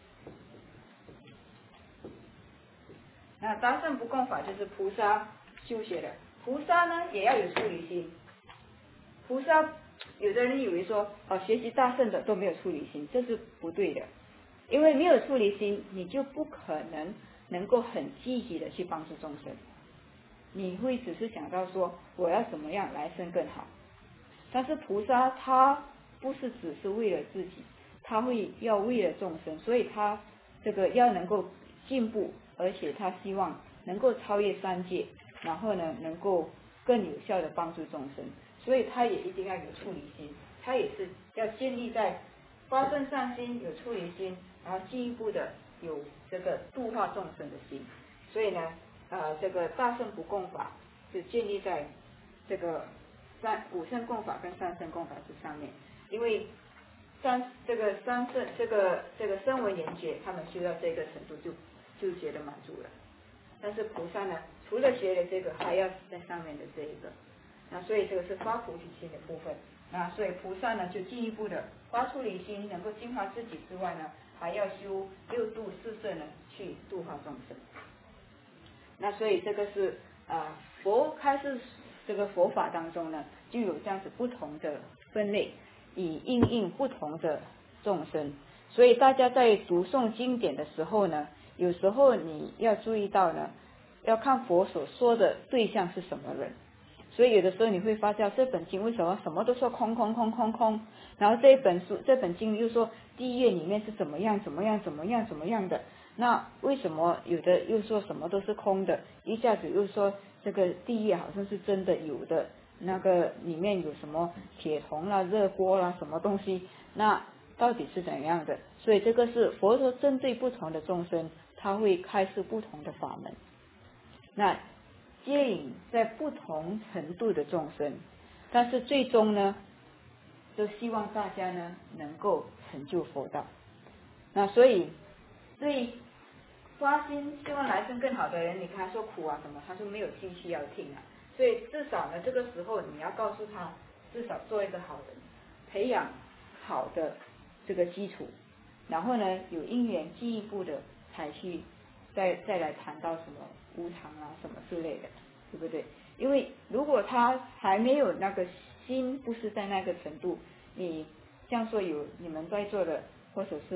[SPEAKER 1] 那大圣不共法就是菩萨修学的，菩萨呢也要有出离心。菩萨有的人以为说学习大圣的都没有出离心，这是不对的。因为没有出离心，你就不可能够很积极的去帮助众生，你会只是想到说我要怎么样来生更好。但是菩萨他不是只是为了自己，他会要为了众生，所以他这个要能够进步，而且他希望能够超越三界，然后呢能够更有效的帮助众生，所以他也一定要有出离心，他也是要建立在发生善心，有出离心，然后进一步的有这个度化众生的心。所以呢这个大圣不共法是建立在这个五圣共法跟三圣共法之上面。因为三圣这个声闻缘觉，他们修到这个程度就觉得满足了。但是菩萨呢，除了学了这个，还要在上面的这一个。那所以这个是发菩提心的部分。那所以菩萨呢，就进一步的发出离心，能够净化自己之外呢，还要修六度四摄呢，去度化众生。那所以这个是佛开示这个佛法当中呢，就有这样子不同的分类，以因应不同的众生。所以大家在读诵经典的时候呢，有时候你要注意到呢，要看佛所说的对象是什么人。所以有的时候你会发现这本经为什么什么都说空，然后这本经又说地狱里面是怎么样的，那为什么有的又说什么都是空的，一下子又说这个地狱好像是真的有的，那个里面有什么铁桶啦、热锅啦什么东西，那到底是怎样的？所以这个是佛陀针对不同的众生，他会开示不同的法门，那接引在不同程度的众生，但是最终呢，都希望大家呢能够成就佛道。那所以对发心希望来生更好的人，你看他说苦啊什么，他说没有兴趣要听啊。所以至少呢，这个时候你要告诉他，至少做一个好人，培养好的这个基础，然后呢有因缘进一步的才去再来谈到什么无常啊什么之类的，对不对？因为如果他还没有那个心，不是在那个程度，你像说有你们在座的，或者是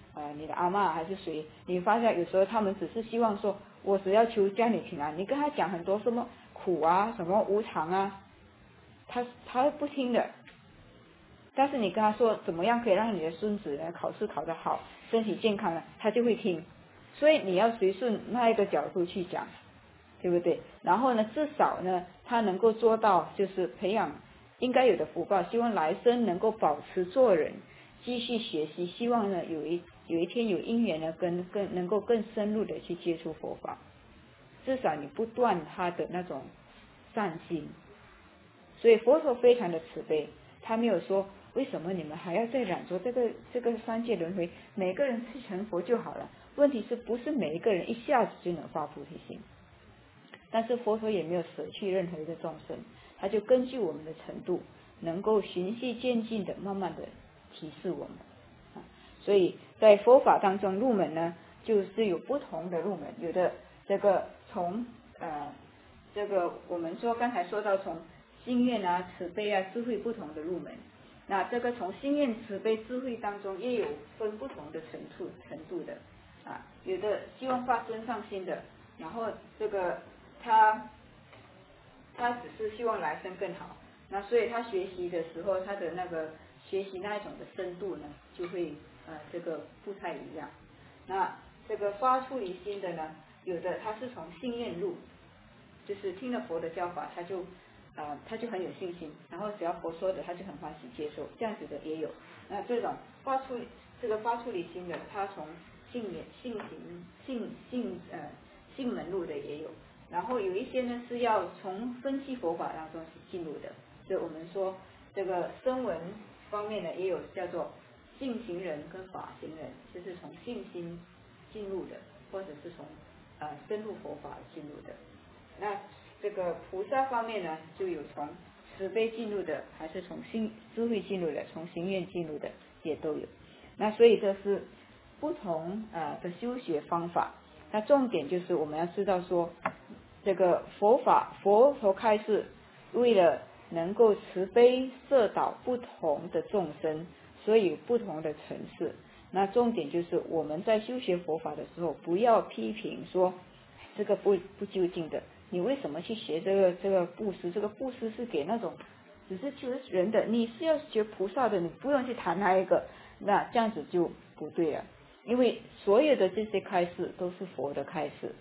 [SPEAKER 1] 你的阿嬷还是谁，你发现有时候他们只是希望说，我只要求家里平安，你跟他讲很多什么苦啊，什么无常啊，他会不听的。但是你跟他说怎么样可以让你的孙子呢考试考得好，身体健康呢，他就会听。所以你要随顺那一个角度去讲，对不对？然后呢，至少呢，他能够做到就是培养应该有的福报，希望来生能够保持做人，继续学习，希望呢有一天有因缘呢能够更深入的去接触佛法，至少你不断他的那种善心。所以佛陀非常的慈悲，他没有说为什么你们还要再染着这个三界轮回，每个人去成佛就好了。问题是不是每一个人一下子就能发菩提心？但是佛陀也没有舍去任何一个众生，他就根据我们的程度，能够循序渐进的慢慢的提示我们。所以在佛法当中，入门呢就是有不同的入门，有的这个从这个我们说刚才说到从心愿啊、慈悲啊、智慧不同的入门。那这个从心愿、慈悲、智慧当中也有分不同的程度的有的希望发尊上心的，然后这个他只是希望来生更好，那所以他学习的时候，他的那个学习那一种的深度呢，就会这个不太一样。那这个发出离心的呢，有的他是从信愿入，就是听了佛的教法，他就很有信心，然后只要佛说的，他就很欢喜接受，这样子的也有。那这种发出离心的，他从信门路的也有。然后有一些呢是要从分析佛法当中进入的，所以我们说这个声闻方面呢也有叫做信行人跟法行人，就是从信心进入的，或者是从深入佛法进入的。那这个菩萨方面呢，就有从慈悲进入的，还是从智慧进入的，从行愿进入的也都有。那所以这是不同的修学方法。那重点就是我们要知道说，这个佛陀开示，为了能够慈悲摄导不同的众生，所以有不同的层次。那重点就是我们在修学佛法的时候，不要批评说这个不究竟的，你为什么去学这个布施？这个布施是给那种只是救人的，你是要学菩萨的，你不用去谈那一个，那这样子就不对了。因为所有的这些开示都是佛的开示。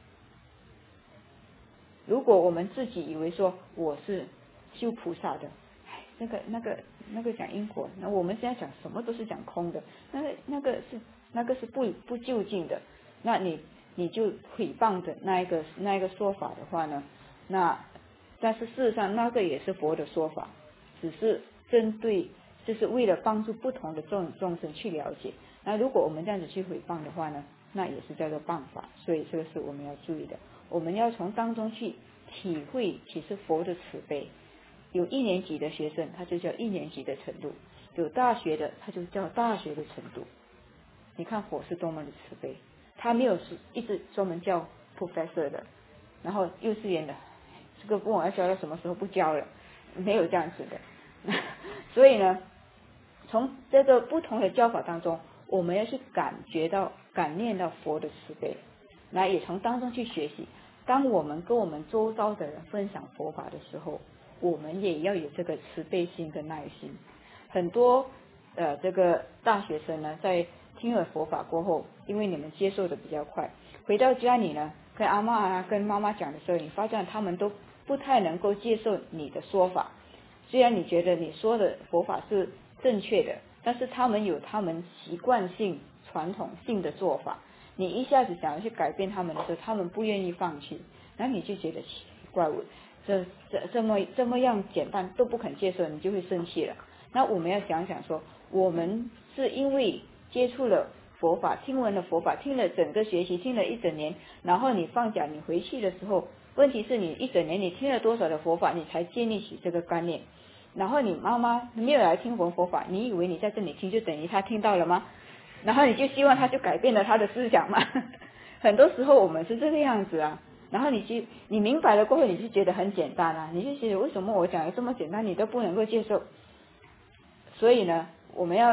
[SPEAKER 1] 如果我们自己以为说我是修菩萨的，那个讲因果，那我们现在讲什么都是讲空的，那个是不究竟的，那你就诽谤的那一个说法的话呢，但是事实上那个也是佛的说法，只是针对就是为了帮助不同的众生去了解。那如果我们这样子去诽谤的话呢，那也是叫做谤法，所以这个是我们要注意的。我们要从当中去体会其实佛的慈悲。有1年级的学生，他就叫1年级的程度；有大学的，他就叫大学的程度。你看佛是多么的慈悲，他没有一直专门教 professor 的，然后幼稚园的这个问我要教到什么时候不教了，没有这样子的。所以呢，从这个不同的教法当中，我们要去感念到佛的慈悲，那也从当中去学习。当我们跟我们周遭的人分享佛法的时候，我们也要有这个慈悲心跟耐心。很多这个大学生呢，在听了佛法过后，因为你们接受的比较快，回到家里呢，跟阿嬷跟妈妈讲的时候，你发现他们都不太能够接受你的说法。虽然你觉得你说的佛法是正确的，但是他们有他们习惯性传统性的做法，你一下子想要去改变他们的时候，他们不愿意放弃，那你就觉得奇怪，这么样简单都不肯接受，你就会生气了。那我们要想想说，我们是因为接触了佛法，听闻了佛法，听了整个学习，听了1整年，然后你放假你回去的时候，问题是你1整年你听了多少的佛法，你才建立起这个观念。然后你妈妈没有来听佛法，你以为你在这里听就等于他听到了吗？然后你就希望他就改变了他的思想吗？很多时候我们是这个样子啊。然后你明白了过后，你就觉得很简单啊，你就觉得为什么我讲的这么简单你都不能够接受。所以呢，我们要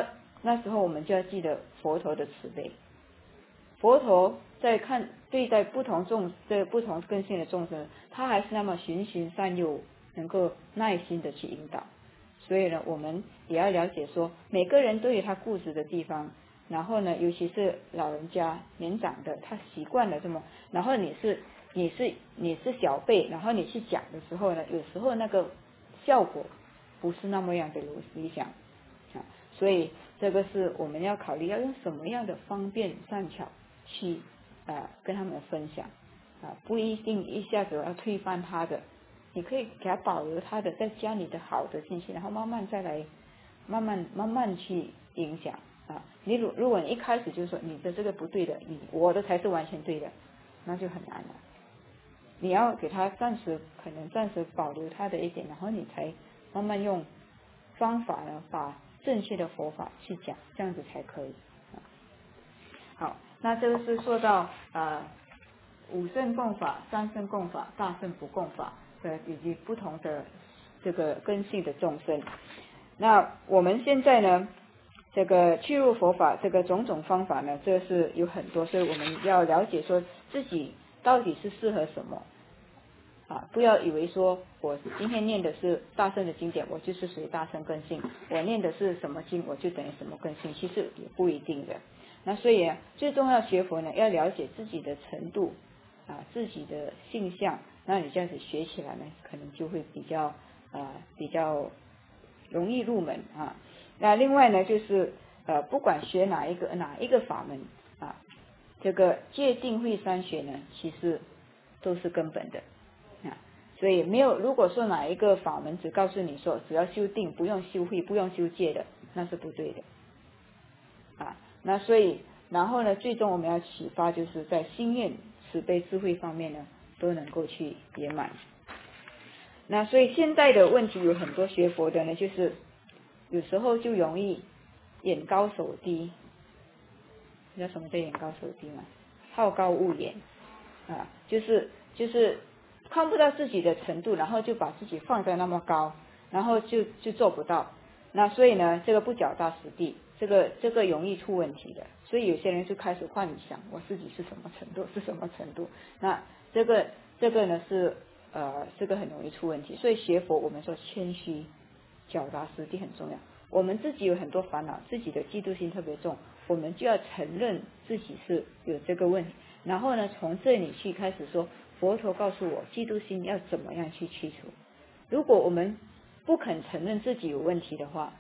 [SPEAKER 1] 那时候我们就要记得佛陀的慈悲。佛陀在对待不同根性的众生，他还是那么循循善诱，能够耐心的去引导。所以呢，我们也要了解说，每个人都有他固执的地方。然后呢，尤其是老人家年长的，他习惯了这么，然后你是小辈，然后你去讲的时候呢，有时候那个效果不是那么样的理想啊。所以这个是我们要考虑要用什么样的方便善巧去跟他们分享不一定一下子要推翻他的，你可以给他保留他的，再加你的好的进去，然后慢慢再来慢慢去影响你如果你一开始就说你的这个不对的，我的才是完全对的，那就很难了。你要给他暂时保留他的一点，然后你才慢慢用方法呢，把正确的佛法去讲，这样子才可以。好，那这个是说到五圣共法、三圣共法、大圣不共法以及不同的这个根性的众生。那我们现在呢，这个去入佛法这个种种方法呢，这是有很多，所以我们要了解说自己到底是适合什么不要以为说我今天念的是大圣的经典，我就是属于大圣根性，我念的是什么经，我就等于什么根性，其实也不一定的。那所以最重要学佛呢，要了解自己的程度自己的性相，那你这样子学起来呢，可能就会比较容易入门那另外呢，就是不管学哪一个法门这个戒定慧三学呢，其实都是根本的所以没有，如果说哪一个法门只告诉你说只要修定，不用修慧，不用修戒的，那是不对的那所以然后呢，最终我们要启发，就是在心愿、慈悲、智慧方面呢，都能够去圆满。那所以现在的问题有很多学佛的呢，就是有时候就容易眼高手低。你知道什么叫眼高手低吗？好高骛远就是看不到自己的程度，然后就把自己放在那么高，然后就做不到。那所以呢，这个不脚踏实地，这个容易出问题的。所以有些人就开始幻想我自己是什么程度，那这个呢是这个很容易出问题。所以学佛我们说谦虚脚踏实地很重要。我们自己有很多烦恼，自己的嫉妒心特别重，我们就要承认自己是有这个问题，然后呢从这里去开始说，佛陀告诉我嫉妒心要怎么样去去除。如果我们不肯承认自己有问题的话，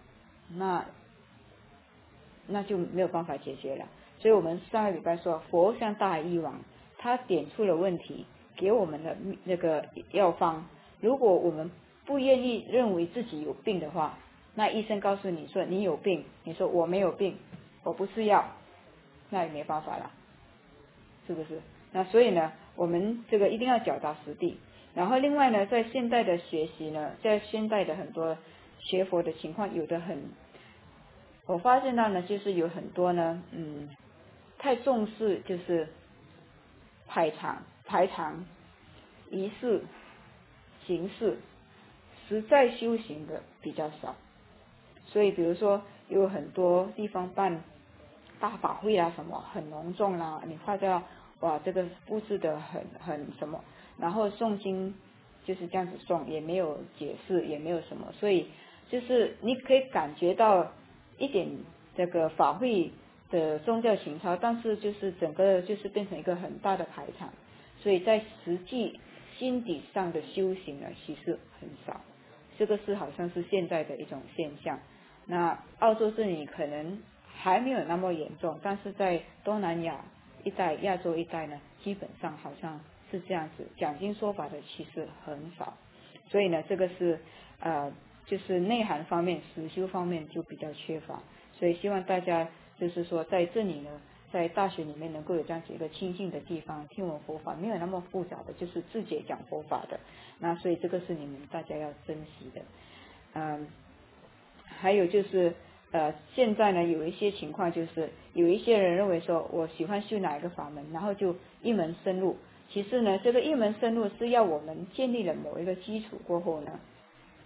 [SPEAKER 1] 那就没有办法解决了。所以我们上个礼拜说佛像大海一网，他点出了问题，给我们的那个药方。如果我们不愿意认为自己有病的话，那医生告诉你说你有病，你说我没有病，我不吃药，那也没办法了，是不是？那所以呢，我们这个一定要脚踏实地。然后另外呢，在现代的学习呢，在现代的很多学佛的情况，有的我发现到呢，就是有很多呢，太重视就是排场、仪式、形式，实在修行的比较少。所以比如说有很多地方办大法会什么很隆重啦，你看到哇这个布置的很什么，然后诵经就是这样子诵，也没有解释，也没有什么，所以就是你可以感觉到一点这个法会的宗教情操，但是就是整个就是变成一个很大的排场，所以在实际心底上的修行呢，其实很少。这个是好像是现在的一种现象。那澳洲这里可能还没有那么严重，但是在东南亚一带、亚洲一带呢，基本上好像是这样子，讲经说法的其实很少。所以呢，这个是就是内涵方面、实修方面就比较缺乏。所以希望大家就是说在这里呢，在大学里面能够有这样子一个清静的地方，听闻佛法，没有那么复杂的，就是自己讲佛法的。那所以这个是你们大家要珍惜的。还有就是现在呢有一些情况，就是有一些人认为说我喜欢修哪一个法门，然后就一门深入。其实呢，这个一门深入是要我们建立了某一个基础过后呢，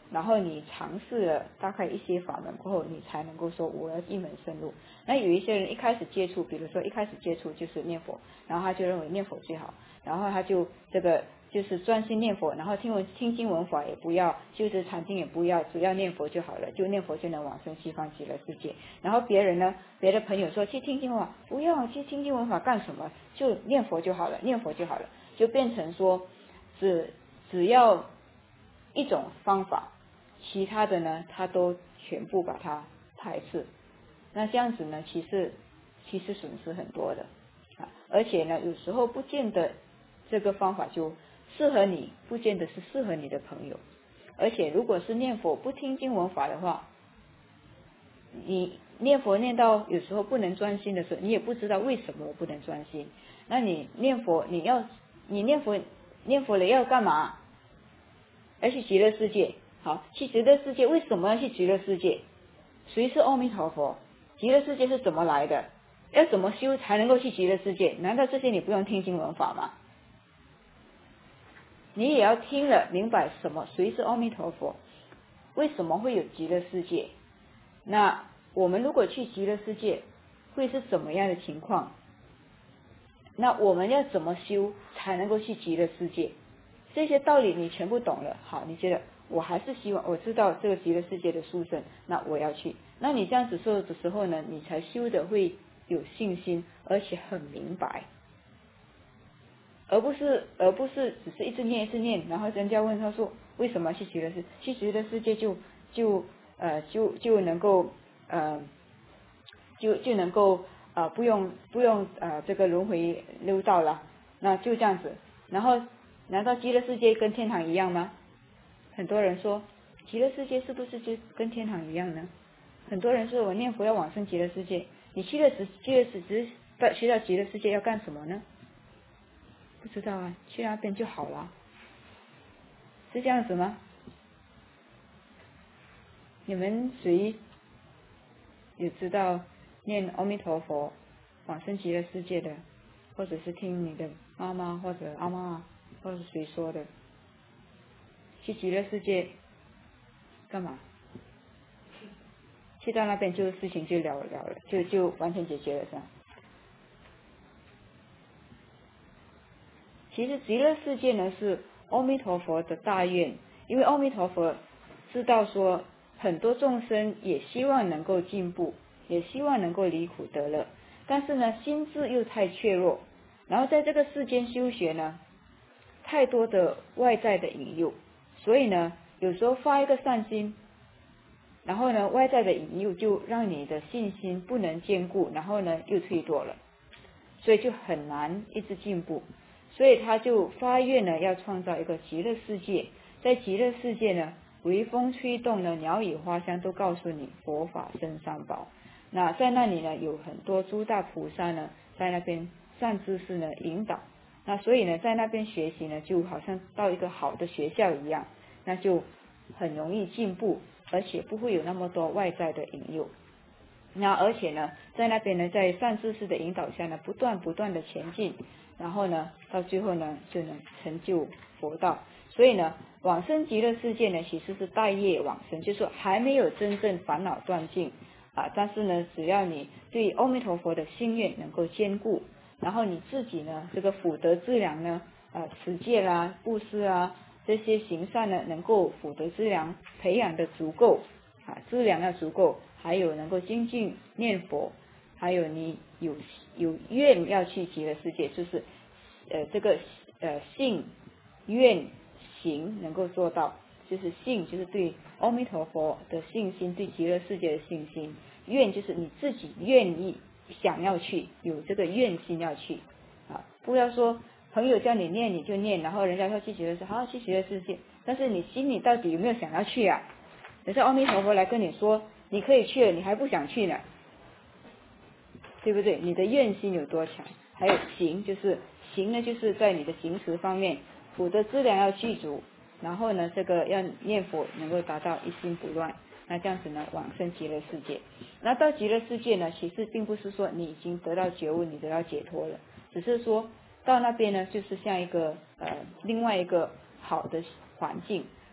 [SPEAKER 1] 然后你尝试了大概一些法门过后，你才能够说我要一门深入。那有一些人一开始接触，比如说一开始接触就是念佛，然后他就认为念佛最好，然后他就这个就是专心念佛，然后听经闻法也不要，就是禅定也不要，只要念佛就好了，就念佛就能往生西方极乐世界。然后别人呢，别的朋友说去听经闻法，不要去听经闻法干什么？就念佛就好了，念佛就好了，就变成说只要一种方法，其他的呢他都全部把它排斥。那这样子呢，其实损失很多的啊，而且呢，有时候不见得这个方法就适合你，不见得是适合你的朋友。而且如果是念佛不听经闻法的话，你念佛念到有时候不能专心的时候，你也不知道为什么我不能专心。那你念佛，你念佛了要干嘛？要去极乐世界。好，去极乐世界，为什么要去极乐世界？谁是阿弥陀佛？极乐世界是怎么来的？要怎么修才能够去极乐世界？难道这些你不用听经闻法吗？你也要听了明白谁是阿弥陀佛，为什么会有极乐世界？那我们如果去极乐世界会是怎么样的情况？那我们要怎么修才能够去极乐世界？这些道理你全部懂了，好，你觉得我还是希望我知道这个极乐世界的殊胜，那我要去。那你这样子说的时候呢，你才修的会有信心，而且很明白，而不是只是一直念，然后人家问他说为什么去极乐世界？去极乐世界就能够就能够不用这个轮回六道了，那就这样子。然后难道极乐世界跟天堂一样吗？很多人说极乐世界是不是就跟天堂一样呢？很多人说我念佛要往生极乐世界，你去到极乐世界要干什么呢？不知道啊，去那边就好了，是这样子吗？你们谁有知道念阿弥陀佛往生极乐世界的，或者是听你的妈妈或者阿嬷或者谁说的？去极乐世界干嘛？去到那边就事情就了了，就完全解决了，是吧？其实极乐世界呢是阿弥陀佛的大愿，因为阿弥陀佛知道说很多众生也希望能够进步，也希望能够离苦得乐，但是呢心智又太怯弱，然后在这个世间修学呢太多的外在的引诱，所以呢有时候发一个善心，然后呢外在的引诱就让你的信心不能坚固，然后呢又退堕了，所以就很难一直进步。所以他就发愿呢，要创造一个极乐世界。在极乐世界呢，微风吹动呢，鸟语花香都告诉你佛法真三宝。那在那里呢，有很多诸大菩萨呢，在那边善知识呢引导。那所以呢，在那边学习呢，就好像到一个好的学校一样，那就很容易进步，而且不会有那么多外在的引诱。那而且呢，在那边呢，在善知识的引导下呢，不断的前进。然后呢，到最后呢，就能成就佛道。所以呢，往生极乐世界呢，其实是待业往生，就是说还没有真正烦恼断尽啊。但是呢，只要你对阿弥陀佛的心愿能够坚固，然后你自己呢，这个福德资粮呢，持戒啦、布施啊这些行善呢，能够福德资粮培养的足够啊，资粮要足够，还有能够精进念佛。还有你有愿要去极乐世界，就是这个信愿行能够做到，就是信就是对阿弥陀佛的信心，对极乐世界的信心，愿就是你自己愿意想要去，有这个愿心要去啊，不要说朋友叫你念你就念，然后人家说去极乐世界，好去极乐世界，但是你心里到底有没有想要去啊？等下阿弥陀佛来跟你说你可以去了，你还不想去呢，对不对？你的愿心有多强？还有行，就是行呢，就是在你的行持方面，福德资粮要具足，然后呢，这个要念佛能够达到一心不乱，那这样子呢，往生极乐世界。那到极乐世界呢，其实并不是说你已经得到觉悟，你得到解脱了，只是说到那边呢，就是像一个另外一个好的环境，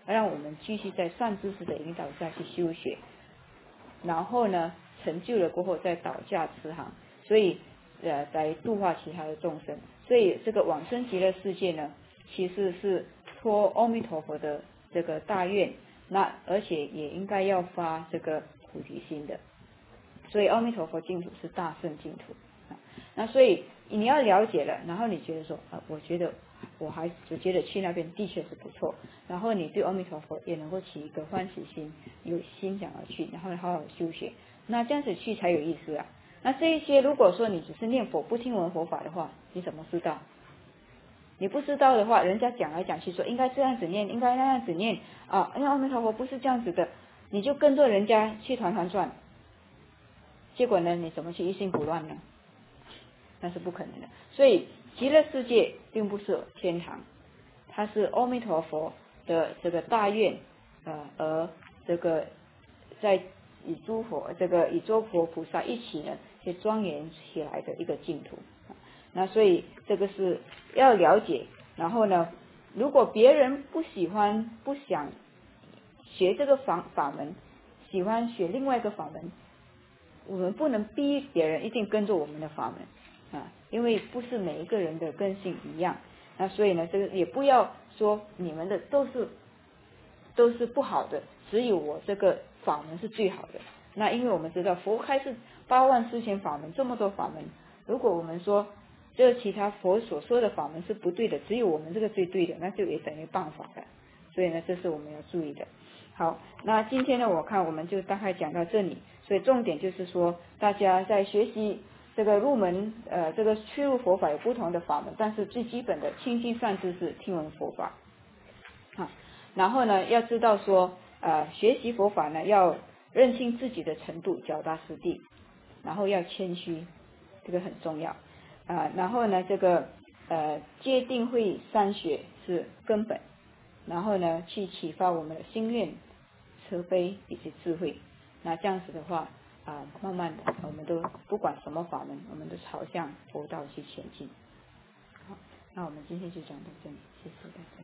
[SPEAKER 1] 让我们继续在善知识的引导下去修学，然后呢成就了过后再倒驾慈航，所以来度化其他的众生。所以这个往生极乐世界呢，其实是托阿弥陀佛的这个大愿，那而且也应该要发这个菩提心的。所以阿弥陀佛净土是大圣净土。那所以你要了解了，然后你觉得说我觉得去那边的确是不错，然后你对阿弥陀佛也能够起一个欢喜心，有心想要去，然后好好修学，那这样子去才有意思啊。那这一些如果说你只是念佛不听闻佛法的话，你怎么知道？你不知道的话，人家讲来讲去说应该这样子念，应该那样子念啊，因为阿弥陀佛不是这样子的，你就跟着人家去团团转，结果呢你怎么去一心不乱呢？那是不可能的。所以极乐世界并不是天堂，它是阿弥陀佛的这个大愿而这个在与诸佛与诸佛菩萨一起呢去庄严起来的一个净土。那所以这个是要了解，然后呢如果别人不喜欢不想学这个法门，喜欢学另外一个法门，我们不能逼别人一定跟着我们的法门因为不是每一个人的根性一样。那所以呢这个也不要说你们的都是不好的，只有我这个法门是最好的。那因为我们知道佛开是84000法门，这么多法门，如果我们说这其他佛所说的法门是不对的，只有我们这个最对的，那就也等于谤法了。所以呢这是我们要注意的。好，那今天呢我看我们就大概讲到这里。所以重点就是说大家在学习这个入门这个趋入佛法有不同的法门，但是最基本的亲近善知识，听闻佛法然后呢要知道说学习佛法呢要认清自己的程度，脚踏实地，然后要谦虚，这个很重要然后呢这个戒定慧三学是根本，然后呢去启发我们的心愿、慈悲以及智慧。那这样子的话慢慢的我们都不管什么法门，我们都朝向佛道去前进。好，那我们今天就讲到这里，谢谢大家。